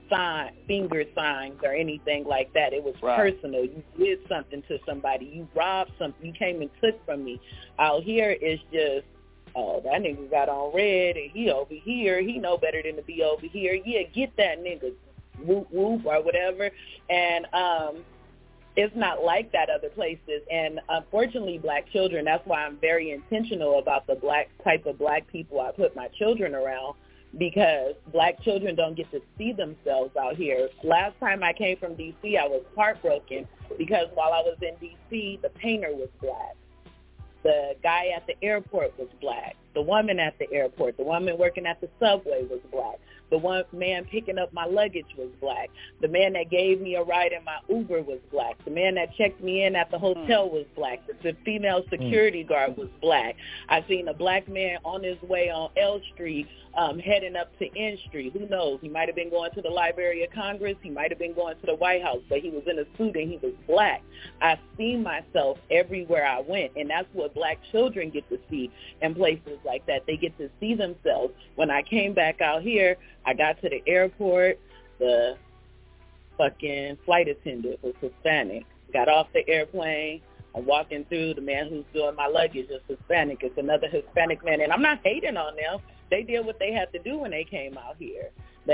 finger signs or anything like that. It was personal. You did something to somebody. You robbed something. You came and took from me. Out here, it's just, oh, that nigga got on red and he over here. He know better than to be over here. Yeah, get that nigga, whoop, whoop, or whatever. And it's not like that other places. And unfortunately, black children, that's why I'm very intentional about the type of black people I put my children around, because black children don't get to see themselves out here. Last time I came from D.C., I was heartbroken because while I was in D.C., the painter was black. The guy at the airport was black. The woman at the airport, the woman working at the subway was black. The one man picking up my luggage was black. The man that gave me a ride in my Uber was black. The man that checked me in at the hotel was black. The female security guard was black. I seen a black man on his way on L Street heading up to N Street. Who knows? He might have been going to the Library of Congress. He might have been going to the White House, but he was in a suit and he was black. I seen myself everywhere I went, and that's what black children get to see in places like that. They get to see themselves. When I came back out here, I got to the airport, the fucking flight attendant was Hispanic. Got off the airplane. I'm walking through. The man who's doing my luggage is Hispanic. It's another Hispanic man. And I'm not hating on them. They did what they had to do when they came out here.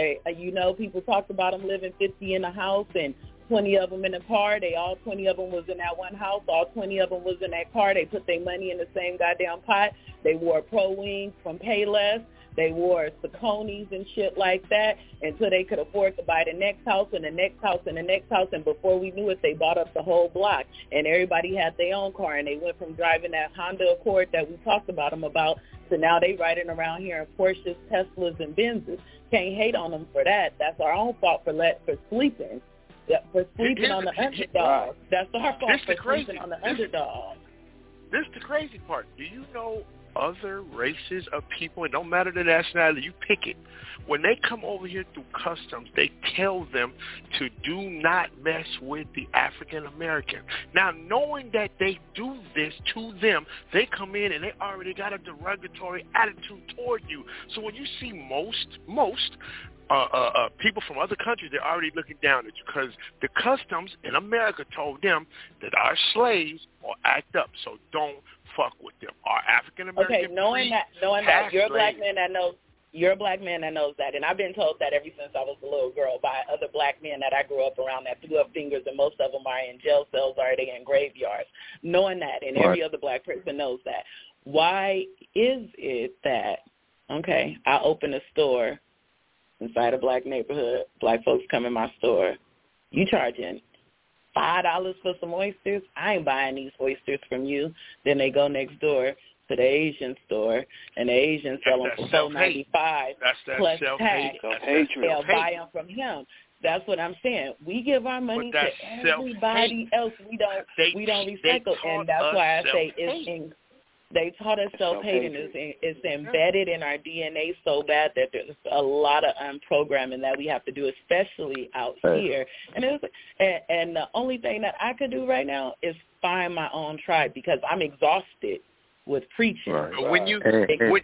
People talked about them living 50 in a house and 20 of them in a car. All 20 of them was in that one house. All 20 of them was in that car. They put their money in the same goddamn pot. They wore Pro Wings from Payless. They wore Saucony's and shit like that until they could afford to buy the next house and the next house and the next house. And before we knew it, they bought up the whole block. And everybody had their own car. And they went from driving that Honda Accord that we talked about them about to now they riding around here in Porsches, Teslas, and Benzes. Can't hate on them for that. That's our own fault for sleeping. For sleeping on the underdog. That's our fault for sleeping on the underdog. This is the crazy part. Do you know other races of people, it don't matter the nationality, you pick it. When they come over here through customs, they tell them to do not mess with the African American. Now, knowing that they do this to them, they come in and they already got a derogatory attitude toward you. So when you see most people from other countries, they're already looking down at you because the customs in America told them that our slaves will act up, so don't fuck with them. Our African American. Okay, knowing that you're a black man that knows that, and I've been told that ever since I was a little girl by other black men that I grew up around that threw up fingers, and most of them are in jail cells or they in graveyards. Knowing that, and every other black person knows that. Why is it that I open a store inside a black neighborhood, black folks come in my store, you charging $5 for some oysters? I ain't buying these oysters from you. Then they go next door to the Asian store, and the Asians sell them for $4.95 plus tax. They'll buy them from him. That's what I'm saying. We give our money to everybody else. We don't recycle, and that's why I say they taught us self-hating. It's embedded in our DNA so bad that there's a lot of unprogramming that we have to do, especially out here. And the only thing that I could do right now is find my own tribe because I'm exhausted with preaching. When you approach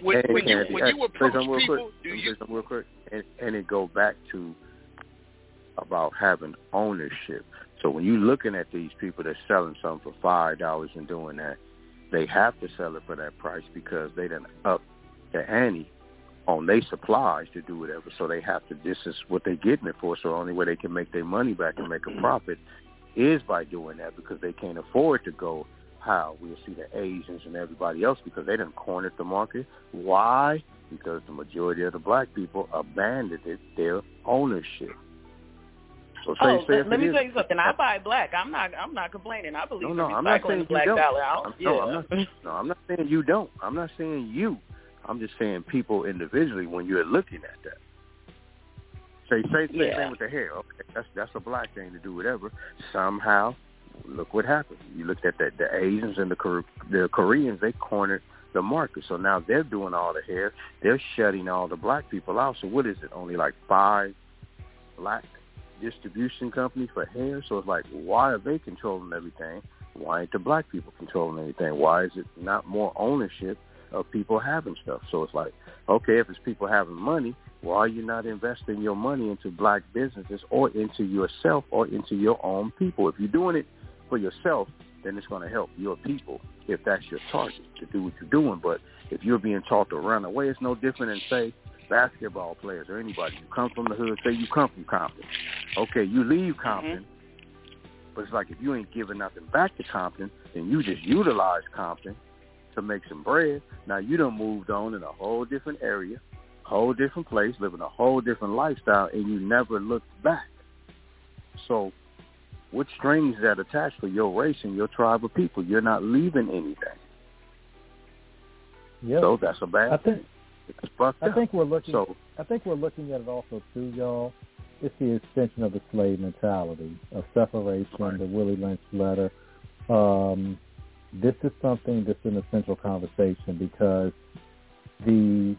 people, do you? Real quick, and it go back to about having ownership. So when you're looking at these people that's selling something for $5 and doing that, they have to sell it for that price because they done up the ante on their supplies to do whatever. So they have to, this is what they're getting it for. So the only way they can make their money back and make a profit is by doing that, because they can't afford to go how we'll see the Asians and everybody else, because they done cornered the market. Why? Because the majority of the black people abandoned their ownership. So let me tell you something. I buy black. I'm not complaining. I believe in recycling the black dollar. I'm not saying you don't. I'm not saying you. I'm just saying people individually when you're looking at that. Same thing with the hair. Okay, that's a black thing to do whatever. Somehow, look what happened. You looked at that. The Asians and the Koreans, they cornered the market. So now they're doing all the hair. They're shutting all the black people out. So what is it? Only like 5 black distribution companies for hair. So it's like, why are they controlling everything? Why ain't the black people controlling anything? Why is it not more ownership of people having stuff? So it's like, okay, if it's people having money, why are you not investing your money into black businesses or into yourself or into your own people? If you're doing it for yourself, then it's going to help your people if that's your target to do what you're doing. But if you're being taught to run away, it's no different than, say, basketball players or anybody. You come from the hood, say you come from Compton. Okay, you leave Compton, but it's like if you ain't giving nothing back to Compton, then you just utilize Compton to make some bread. Now you done moved on in a whole different area, whole different place, living a whole different lifestyle, and you never looked back. So what strings is that attached for your race and your tribe of people? You're not leaving anything. Yep. So that's a bad thing. I think we're looking at it also too, y'all. It's the extension of the slave mentality of separation, the Willie Lynch letter. This is something that's an essential conversation because the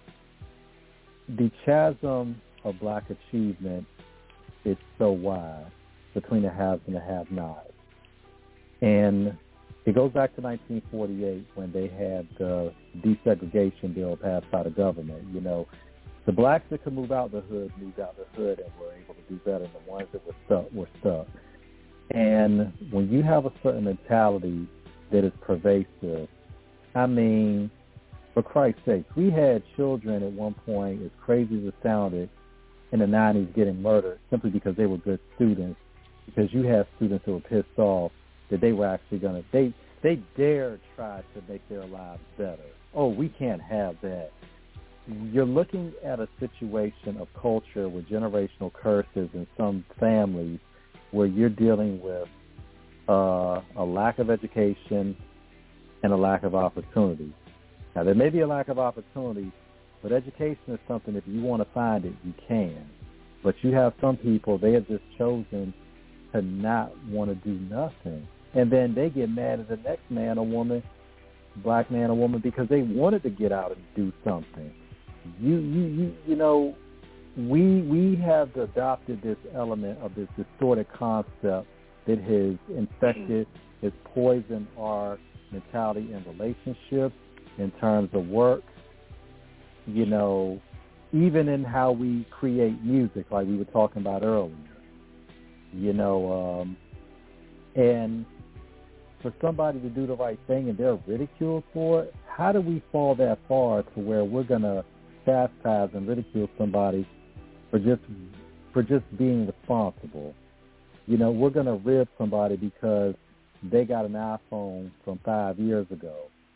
chasm of black achievement is so wide between the haves and the have-nots. And it goes back to 1948 when they had the desegregation bill passed by the government. You know, the blacks that could move out the hood moved out the hood and were able to do better than the ones that were stuck. And when you have a certain mentality that is pervasive, I mean, for Christ's sake, we had children at one point, as crazy as it sounded, in the 90s getting murdered simply because they were good students, because you had students who were pissed off that they were actually going to, they dared try to make their lives better. Oh, we can't have that. You're looking at a situation of culture with generational curses in some families where you're dealing with a lack of education and a lack of opportunity. Now, there may be a lack of opportunity, but education is something, if you want to find it, you can. But you have some people, they have just chosen to not want to do nothing. And then they get mad at the next man or woman, black man or woman, because they wanted to get out and do something. You know, we have adopted this element of this distorted concept that has infected, has poisoned our mentality in relationships, in terms of work, you know, even in how we create music, like we were talking about earlier, you know, and for somebody to do the right thing and they're ridiculed for it, how do we fall that far to where we're going to chastise and ridicule somebody for just being responsible? You know, we're going to rib somebody because they got an iPhone from 5 years ago.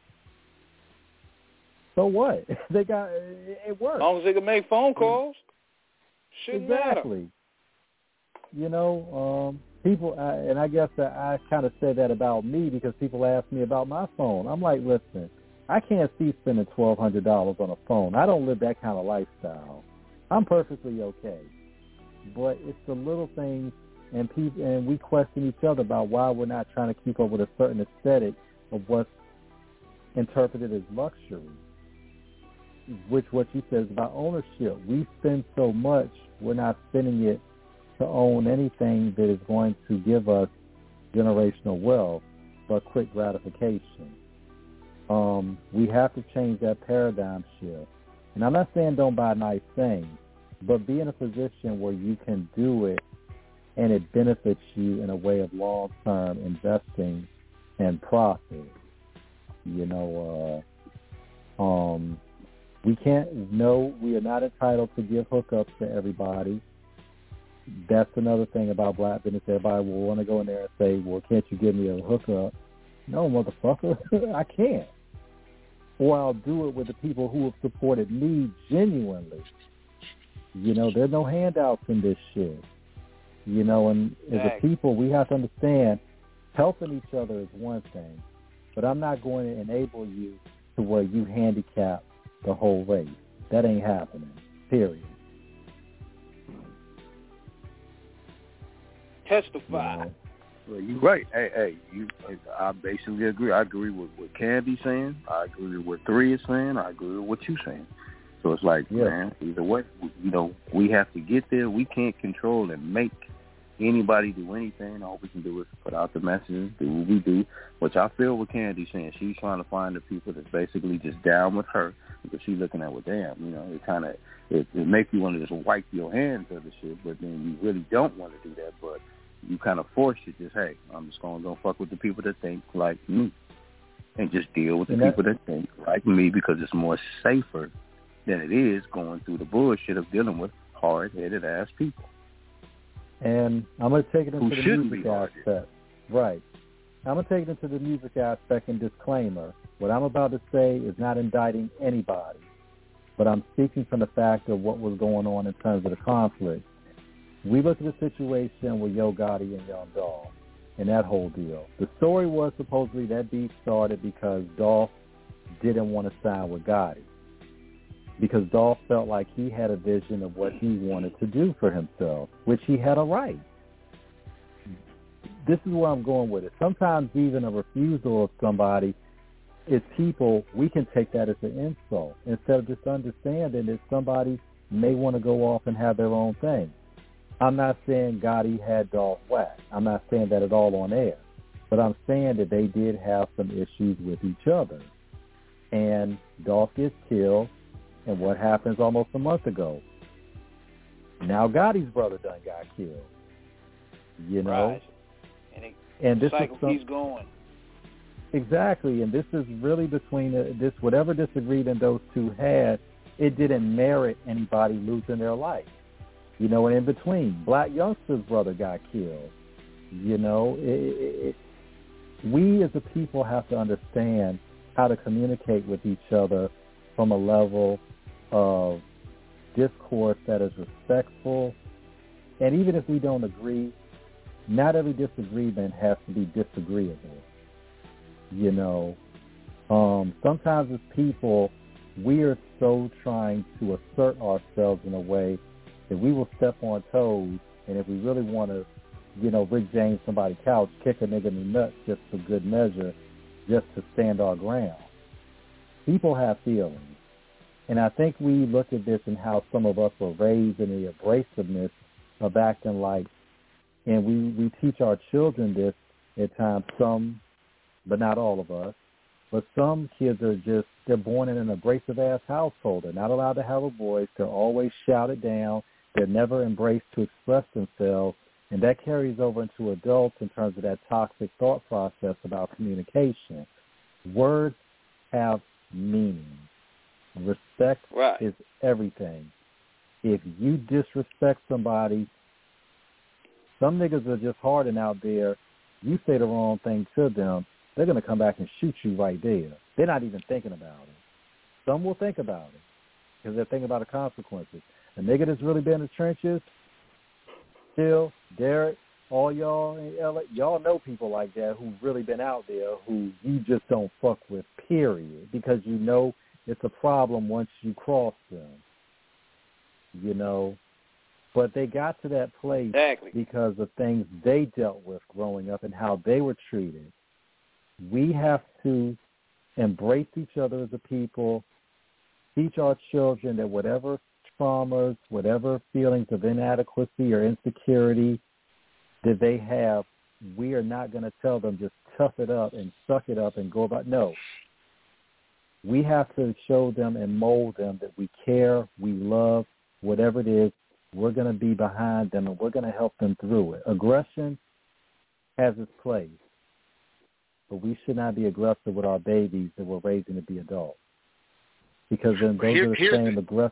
So what? It works. As long as they can make phone calls, shouldn't exactly. matter. You know, people, and I guess that I kind of say that about me because people ask me about my phone. I'm like, listen, I can't see spending $1,200 on a phone. I don't live that kind of lifestyle. I'm perfectly okay. But it's the little things, and we question each other about why we're not trying to keep up with a certain aesthetic of what's interpreted as luxury, which what you said is about ownership. We spend so much, we're not spending it to own anything that is going to give us generational wealth, but quick gratification. We have to change that paradigm shift. And I'm not saying don't buy nice things, but be in a position where you can do it and it benefits you in a way of long-term investing and profit. You know, we are not entitled to give hookups to everybody. That's another thing about black business. Everybody will want to go in there and say, well, can't you give me a hookup? No, motherfucker, I can't. Or I'll do it with the people who have supported me genuinely. You know, there are no handouts in this shit. You know, and as a people, we have to understand helping each other is one thing, but I'm not going to enable you to where you handicap the whole race. That ain't happening, period. Testify. Well, you're right. I basically agree. I agree with what Candy's saying. I agree with what 3 is saying. I agree with what you're saying. So it's like, man, either way, you know, we have to get there. We can't control and make anybody do anything. All we can do is put out the messages, do what we do, which I feel what Candy's saying. She's trying to find the people that's basically just down with her because she's looking at, well, damn, you know, it makes you want to just wipe your hands of the shit, but then you really don't want to do that, but you kind of force it. Just, hey, I'm just going to go fuck with the people that think like me and just deal with the people that think like me because it's more safer than it is going through the bullshit of dealing with hard-headed ass people. And I'm going to take it into the music aspect. Right. I'm going to take it into the music aspect and disclaimer. What I'm about to say is not indicting anybody, but I'm speaking from the fact of what was going on in terms of the conflict. We look at the situation with Yo Gotti and Young Dolph and that whole deal. The story was supposedly that beef started because Dolph didn't want to sign with Gotti, because Dolph felt like he had a vision of what he wanted to do for himself, which he had a right. This is where I'm going with it. Sometimes even a refusal of somebody is people, we can take that as an insult instead of just understanding that somebody may want to go off and have their own thing. I'm not saying Gotti had Dolph whacked. I'm not saying that at all on air. But I'm saying that they did have some issues with each other. And Dolph gets killed. And what happens almost a month ago? Now Gotti's brother done got killed. You know? Right. And this cycle is keeps going. Exactly. And this is really between this whatever disagreement those two had, it didn't merit anybody losing their life. You know, and in between, Black Youngster's brother got killed. You know, we as a people have to understand how to communicate with each other from a level of discourse that is respectful. And even if we don't agree, not every disagreement has to be disagreeable. You know, sometimes as people, we are so trying to assert ourselves in a way that we will step on toes, and if we really want to, you know, Rick James somebody's couch, kick a nigga in the nuts just for good measure, just to stand our ground. People have feelings. And I think we look at this and how some of us were raised in the abrasiveness of acting like, and we teach our children this at times, some, but not all of us, but some kids are just, they're born in an abrasive-ass household. They're not allowed to have a voice. They're always shouted down. They're never embraced to express themselves. And that carries over into adults in terms of that toxic thought process about communication. Words have meaning. Respect is everything. If you disrespect somebody, some niggas are just hardened out there. You say the wrong thing to them, they're going to come back and shoot you right there. They're not even thinking about it. Some will think about it because they're thinking about the consequences. A nigga that's really been in the trenches, Phil, Derek, all y'all in LA, y'all know people like that who've really been out there who you just don't fuck with, period, because you know it's a problem once you cross them, you know. But they got to that place because of things they dealt with growing up and how they were treated. We have to embrace each other as a people, teach our children that whatever traumas, whatever feelings of inadequacy or insecurity that they have, we are not going to tell them just tough it up and suck it up and go about. No. We have to show them and mold them that we care, we love, whatever it is, we're going to be behind them and we're going to help them through it. Aggression has its place, but we should not be aggressive with our babies that we're raising to be adults. Because then those are the same aggressive.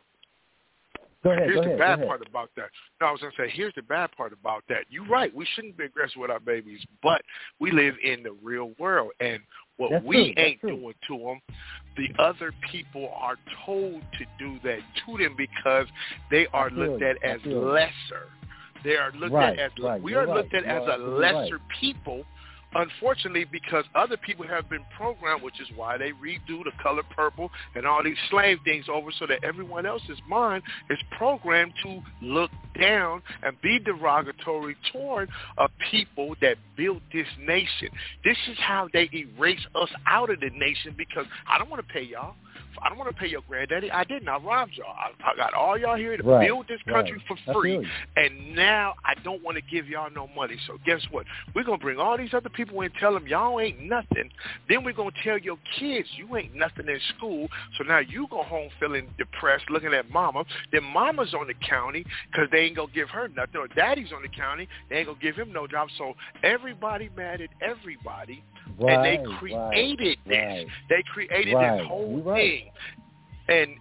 Here's the bad part about that. No, I was going to say, here's the bad part about that. You're right. We shouldn't be aggressive with our babies, but we live in the real world. And what we ain't doing to them, the other people are told to do that to them because they are looked at as lesser. They are looked at as, we are looked at as a lesser people. Unfortunately, because other people have been programmed, which is why they redo the color purple and all these slave things over so that everyone else's mind is programmed to look down and be derogatory toward a people that built this nation. This is how they erase us out of the nation because I don't want to pay y'all. I don't want to pay your granddaddy. I didn't. I robbed y'all. I got all y'all here to build this country for free. And now I don't want to give y'all no money. So guess what? We're going to bring all these other people in and tell them y'all ain't nothing. Then we're going to tell your kids you ain't nothing in school. So now you go home feeling depressed looking at mama. Then mama's on the county because they ain't going to give her nothing. Or daddy's on the county. They ain't going to give him no job. So everybody mad at everybody. And they created this. They created this whole thing. And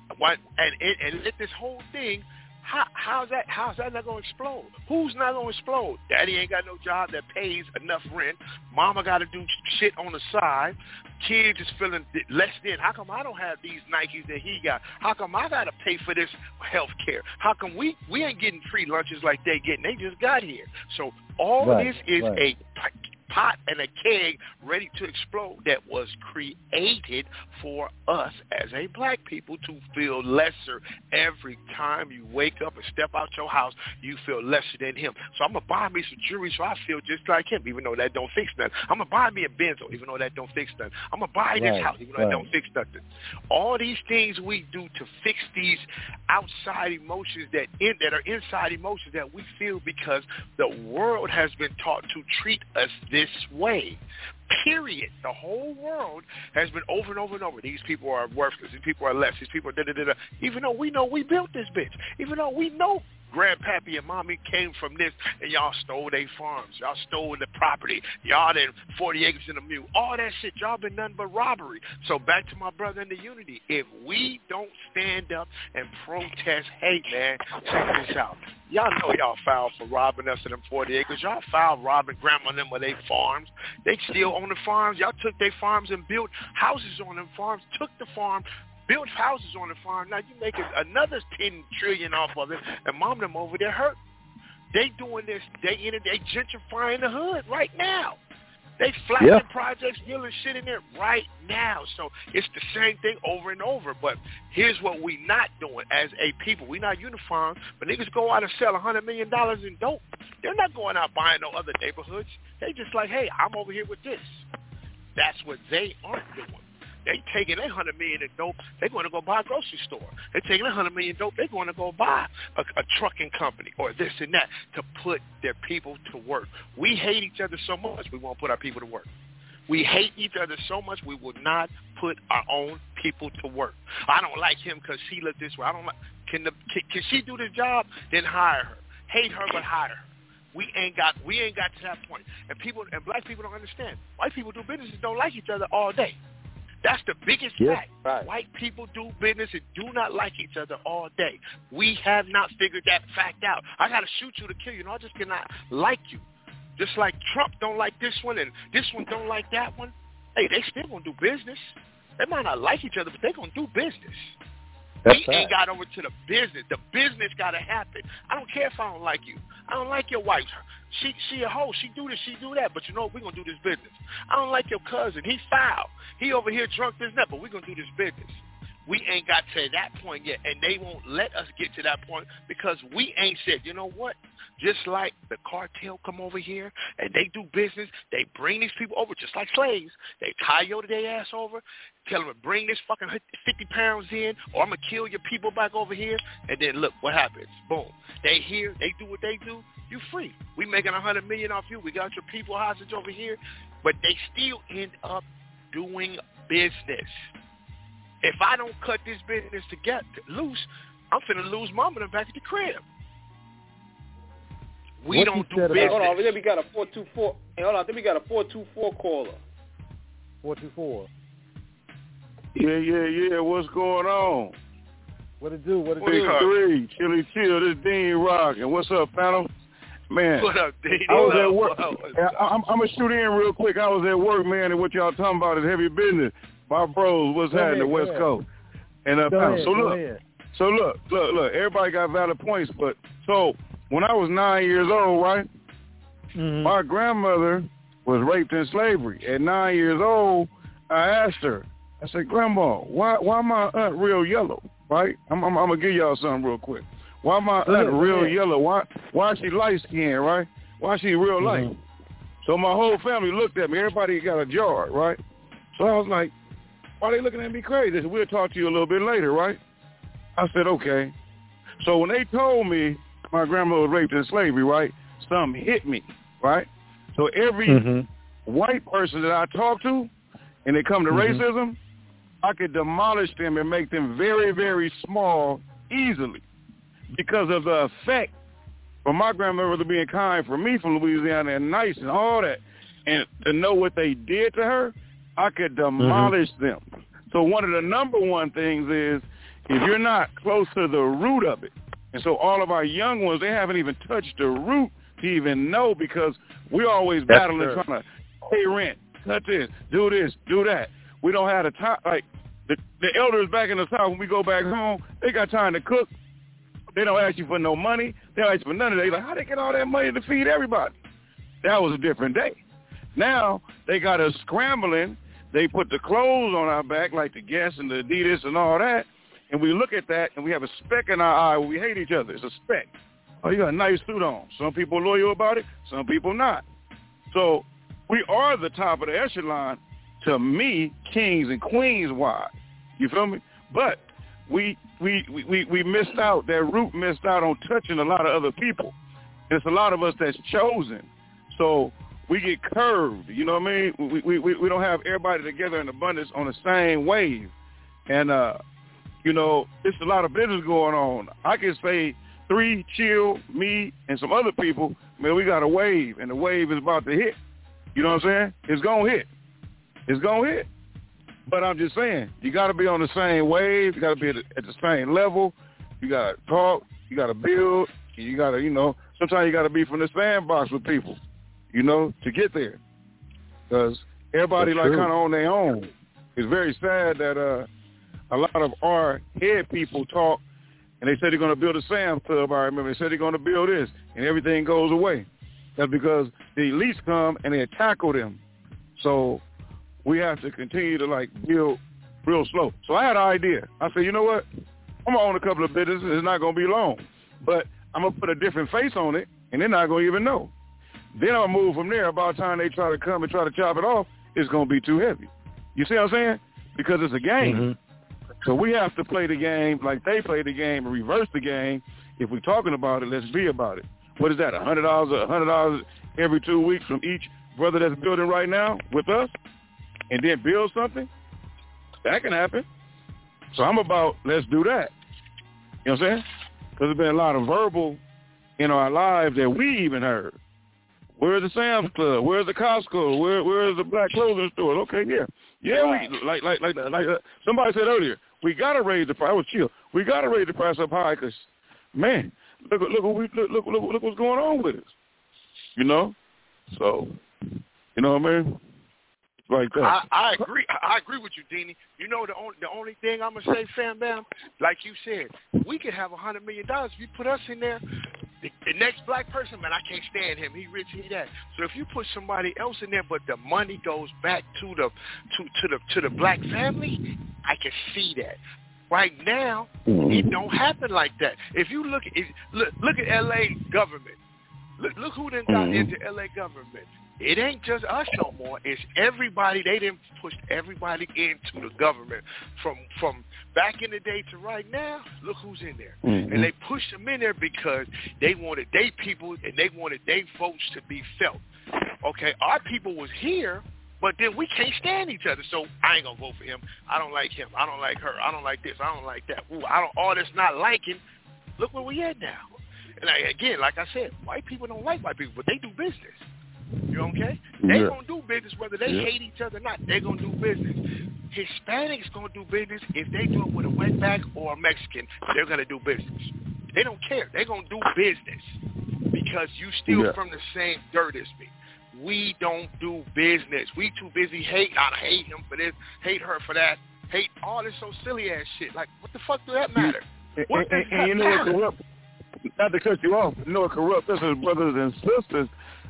let this whole thing, how's that not going to explode? Who's not going to explode? Daddy ain't got no job that pays enough rent. Mama got to do shit on the side. Kids is feeling less than. How come I don't have these Nikes that he got? How come I got to pay for this health care? How come we ain't getting free lunches like they getting? They just got here. So all this is a pot and a keg ready to explode that was created for us as a black people to feel lesser every time you wake up and step out your house. You feel lesser than him. So I'm going to buy me some jewelry so I feel just like him, even though that don't fix nothing. I'm going to buy me a Benzo, even though that don't fix nothing. I'm going to buy this house, even though that don't fix nothing. All these things we do to fix these outside emotions that are inside emotions that we feel because the world has been taught to treat us this way. Period. The whole world has been over and over and over. These people are worthless. These people are less. These people are da-da-da-da. Even though we know we built this bitch. Even though we know grandpappy and mommy came from this and y'all stole their farms. Y'all stole the property. Y'all did 40 acres in a mule. All that shit. Y'all been nothing but robbery. So back to my brother in the unity. If we don't stand up and protest, hey, man, check this out. Y'all know y'all foul for robbing us in them 40 acres. Y'all foul robbing grandma and them with their farms. They still own the farms. Y'all took their farms and built houses on them farms, took the farm, built houses on the farm. Now you making another $10 trillion off of it, and mom and them over there hurt. They doing this. They gentrifying the hood right now. They flashing projects, building shit in there right now. So it's the same thing over and over. But here's what we not doing as a people. We not uniform. But niggas go out and sell $100 million in dope. They're not going out buying no other neighborhoods. They just like, hey, I'm over here with this. That's what they aren't doing. They taking $100 million in dope. They're going to go buy a grocery store. They're taking $100 million dope. They're going to go buy a trucking company or this and that to put their people to work. We hate each other so much we won't put our people to work. We hate each other so much we will not put our own people to work. I don't like him because she looked this way. I don't like. Can she do this job? Then hire her. Hate her but hire her. We ain't got to that point. And black people don't understand. White people do business and don't like each other all day. That's the biggest fact. Right. White people do business and do not like each other all day. We have not figured that fact out. I got to shoot you to kill you. No, I just cannot like you. Just like Trump don't like this one and this one don't like that one. Hey, they still going to do business. They might not like each other, but they're going to do business. We ain't got over to the business. The business got to happen. I don't care if I don't like you. I don't like your wife. She a hoe. She do this, she do that. But you know what? We're going to do this business. I don't like your cousin. He foul. He over here drunk this and that, but we're going to do this business. We ain't got to that point yet, and they won't let us get to that point because we ain't said, you know what? Just like the cartel come over here and they do business, they bring these people over just like slaves. They coyote their ass over, tell them to bring this fucking 50 pounds in or I'm going to kill your people back over here. And then look, what happens? Boom. They here, they do what they do, you free. We making $100 million off you. We got your people hostage over here, but they still end up doing business. If I don't cut this business to get loose, I'm finna lose mama and back at the crib. We don't do business. Hold on, then we got a 424. Hey, hold on, then we got a 424 caller. 424. Yeah. What's going on? What it do? Big 3, Chili Chill. This Dean Rock. And what's up, panel? Man, what up, Dean? I was at work. I'm going to shoot in real quick. I was at work, man, and what y'all talking about is heavy business. My bros, what's happening the West Coast? And So look. Everybody got valid points, but so when I was 9 years old, right, my grandmother was raped in slavery. At 9 years old, I asked her, I said, Grandma, why my aunt real yellow, right? I'm going to give y'all something real quick. Why my aunt real yellow? Why she light-skinned, right? Why she real light? So my whole family looked at me. Everybody got a jar, right? So I was like, why are they looking at me crazy? They said, we'll talk to you a little bit later, right? I said, okay. So when they told me my grandmother was raped in slavery, right, something hit me, right? So every white person that I talk to, and they come to racism, I could demolish them and make them very, very small easily because of the effect from my grandmother being kind for me from Louisiana and nice and all that. And to know what they did to her, I could demolish them. So one of the number one things is if you're not close to the root of it, and so all of our young ones, they haven't even touched the root to even know because we're always battling trying to pay rent, cut this, do that. We don't have the time. Like the elders back in the South, when we go back home, they got time to cook. They don't ask you for no money. They don't ask you for none of that. They're like, how they get all that money to feed everybody? That was a different day. Now they got us scrambling. They put the clothes on our back like the Guess and the Adidas and all that. And we look at that, and we have a speck in our eye where we hate each other. It's a speck. Oh, you got a nice suit on. Some people are loyal about it. Some people not. So we are the top of the echelon, to me, kings and queens wide. You feel me? But we missed out. That root missed out on touching a lot of other people. It's a lot of us that's chosen. So we get curved. You know what I mean? We don't have everybody together in abundance on the same wave. And, you know, it's a lot of business going on. I can say 3, Chill, me, and some other people, man, we got a wave, and the wave is about to hit. You know what I'm saying? It's going to hit. It's going to hit. But I'm just saying, you got to be on the same wave. You got to be at the same level. You got to talk. You got to build. You got to, you know, sometimes you got to be from the sandbox with people, you know, to get there. Because everybody like kind of on their own. It's very sad that a lot of our head people talk, and they said they're going to build a Sam's Club. I remember they said they're going to build this, and everything goes away. That's because the elites come and they tackle them. So we have to continue to, like, build real slow. So I had an idea. I said, you know what? I'm going to own a couple of businesses. It's not going to be long. But I'm going to put a different face on it, and they're not going to even know. Then I'll move from there. About the time they try to come and try to chop it off, it's going to be too heavy. You see what I'm saying? Because it's a game. So we have to play the game like they play the game and reverse the game. If we're talking about it, let's be about it. What is that, $100 every 2 weeks from each brother that's building right now with us, and then build something? That can happen. So I'm about, let's do that. You know what I'm saying? Because there's been a lot of verbal in our lives that we even heard. Where's the Sam's Club? Where's the Costco? Where's the black clothing store? Okay, yeah. Yeah, we like somebody said earlier, we got to raise the price. I was chill. We got to raise the price up high because, man, look what's going on with us. You know? So, you know what I mean? Like that. I agree. I agree with you, Deanie. You know the only thing I'm gonna say, Fam Bam, like you said, we could have $100 million if you put us in there. The next black person, man, I can't stand him. He rich, he that. So if you put somebody else in there, but the money goes back to the black family, I can see that. Right now, it don't happen like that. If you look at L.A. government, look who done got into L.A. government. It ain't just us no more. It's everybody. They didn't push everybody into the government from back in the day to right now. Look who's in there. And they pushed them in there because they wanted their people and they wanted their votes to be felt. Okay, our people was here, but then we can't stand each other. So I ain't going to vote for him. I don't like him. I don't like her. I don't like this. I don't like that. Ooh, all this not liking. Look where we at now. Again, like I said, white people don't like white people, but they do business. You okay? They gonna do business whether they hate each other or not. They gonna do business. Hispanics gonna do business if they do it with a wetback or a Mexican. They're gonna do business. They don't care. They're gonna do business because you steal from the same dirt as me. We don't do business. We too busy hating. I hate him for this, hate her for that, hate all this so silly ass shit. Like, what the fuck do that matter? And you know what corrupt? Not to cut you off, you know what corrupt us as brothers and sisters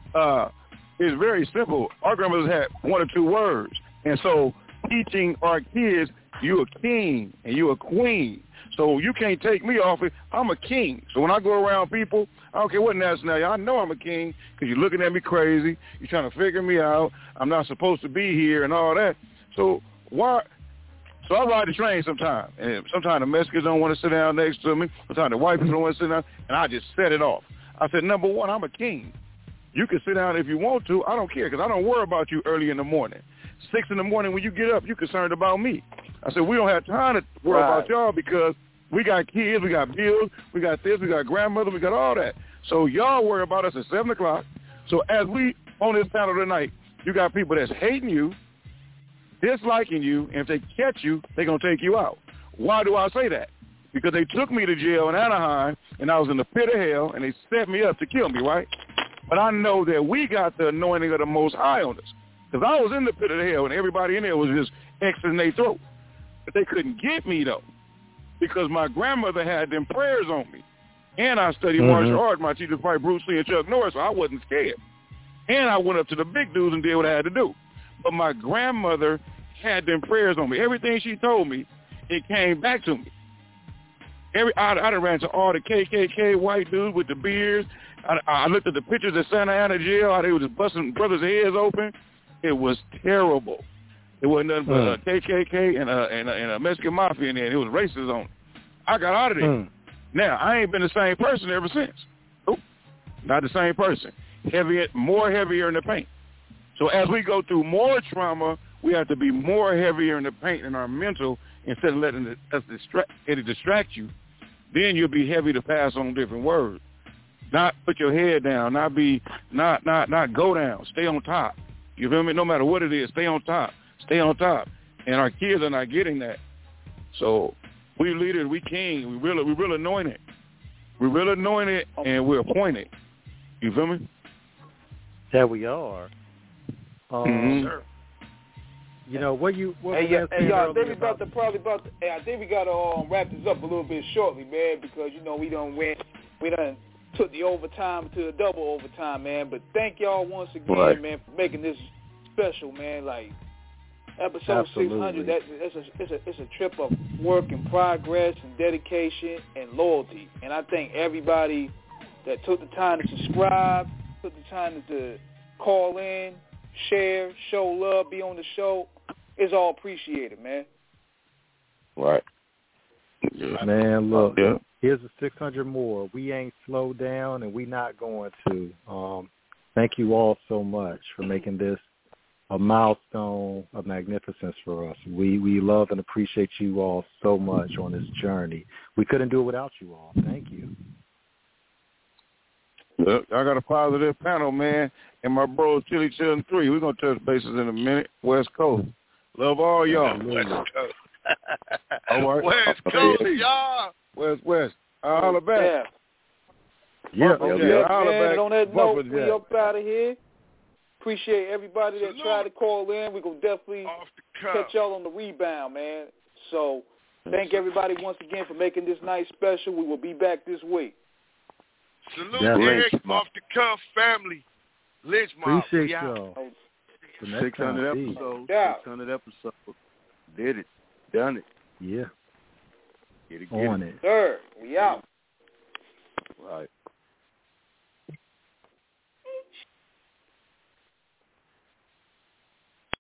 is very simple. Our grandmothers had one or two words, and so teaching our kids, you a king and you a queen. So you can't take me off it. I'm a king. So when I go around people, I don't care what nationality, I know I'm a king because you're looking at me crazy. You're trying to figure me out. I'm not supposed to be here and all that. So why? So I ride the train sometimes. And sometimes the Mexicans don't want to sit down next to me. Sometimes the white people don't want to sit down. And I just set it off. I said, number one, I'm a king. You can sit down if you want to. I don't care because I don't worry about you early in the morning. 6 in the morning when you get up, you're concerned about me. I said, we don't have time to worry about y'all because we got kids, we got bills, we got this, we got grandmother, we got all that. So y'all worry about us at 7 o'clock. So as we on this panel tonight, you got people that's hating you, disliking you, and if they catch you, they're going to take you out. Why do I say that? Because they took me to jail in Anaheim, and I was in the pit of hell, and they set me up to kill me, right? But I know that we got the anointing of the Most High on us. Because I was in the pit of hell, and everybody in there was just Xing their throat. But they couldn't get me, though, because my grandmother had them prayers on me. And I studied martial arts. My teachers were Bruce Lee and Chuck Norris, so I wasn't scared. And I went up to the big dudes and did what I had to do. But my grandmother had them prayers on me. Everything she told me, it came back to me. I done ran to all the KKK white dudes with the beards. I looked at the pictures of Santa Ana jail, how they were just busting brothers' heads open. It was terrible. It wasn't nothing but a KKK and a Mexican mafia in there, and it was racist on it. I got out of there. Now, I ain't been the same person ever since. Nope, not the same person. More heavier in the paint. So as we go through more trauma, we have to be more heavier in the paint in our mental instead of letting it distract you. Then you'll be heavy to pass on different words. Not put your head down, not go down. Stay on top. You feel me? No matter what it is, stay on top. Stay on top. And our kids are not getting that. So we leaders, we king. We real anointed. We're real anointed and we're appointed. You feel me? Yeah, we are. Sure. You know what y'all, I think we got to wrap this up a little bit shortly, man, because you know we done took the overtime to the double overtime, man. But thank y'all once again, man, for making this special, man. Like episode 600, it's a trip of work and progress and dedication and loyalty. And I thank everybody that took the time to subscribe, took the time to call in, share, show love, be on the show. It's all appreciated, man. Right. Man, look, here's a 600 more. We ain't slowed down, and we not going to. Thank you all so much for making this a milestone of magnificence for us. We love and appreciate you all so much on this journey. We couldn't do it without you all. Thank you. Look, I got a positive panel, man, and my bro Chili Chillin' 3. We're going to touch bases in a minute. West Coast. Love all y'all. West Coast. All right. West Coast, y'all. West. I'll holler back. Yeah. On that note, we up out of here. Appreciate everybody that tried to call in. We're going to definitely catch y'all on the rebound, man. So thank everybody once again for making this night special. We will be back this week. Salute Eric, Off the Cuff family. Lynch Mob. Appreciate y'all. 600 episodes. 600 episodes. Did it. Done it. Yeah. Get it. On it. Sir, we out. Right.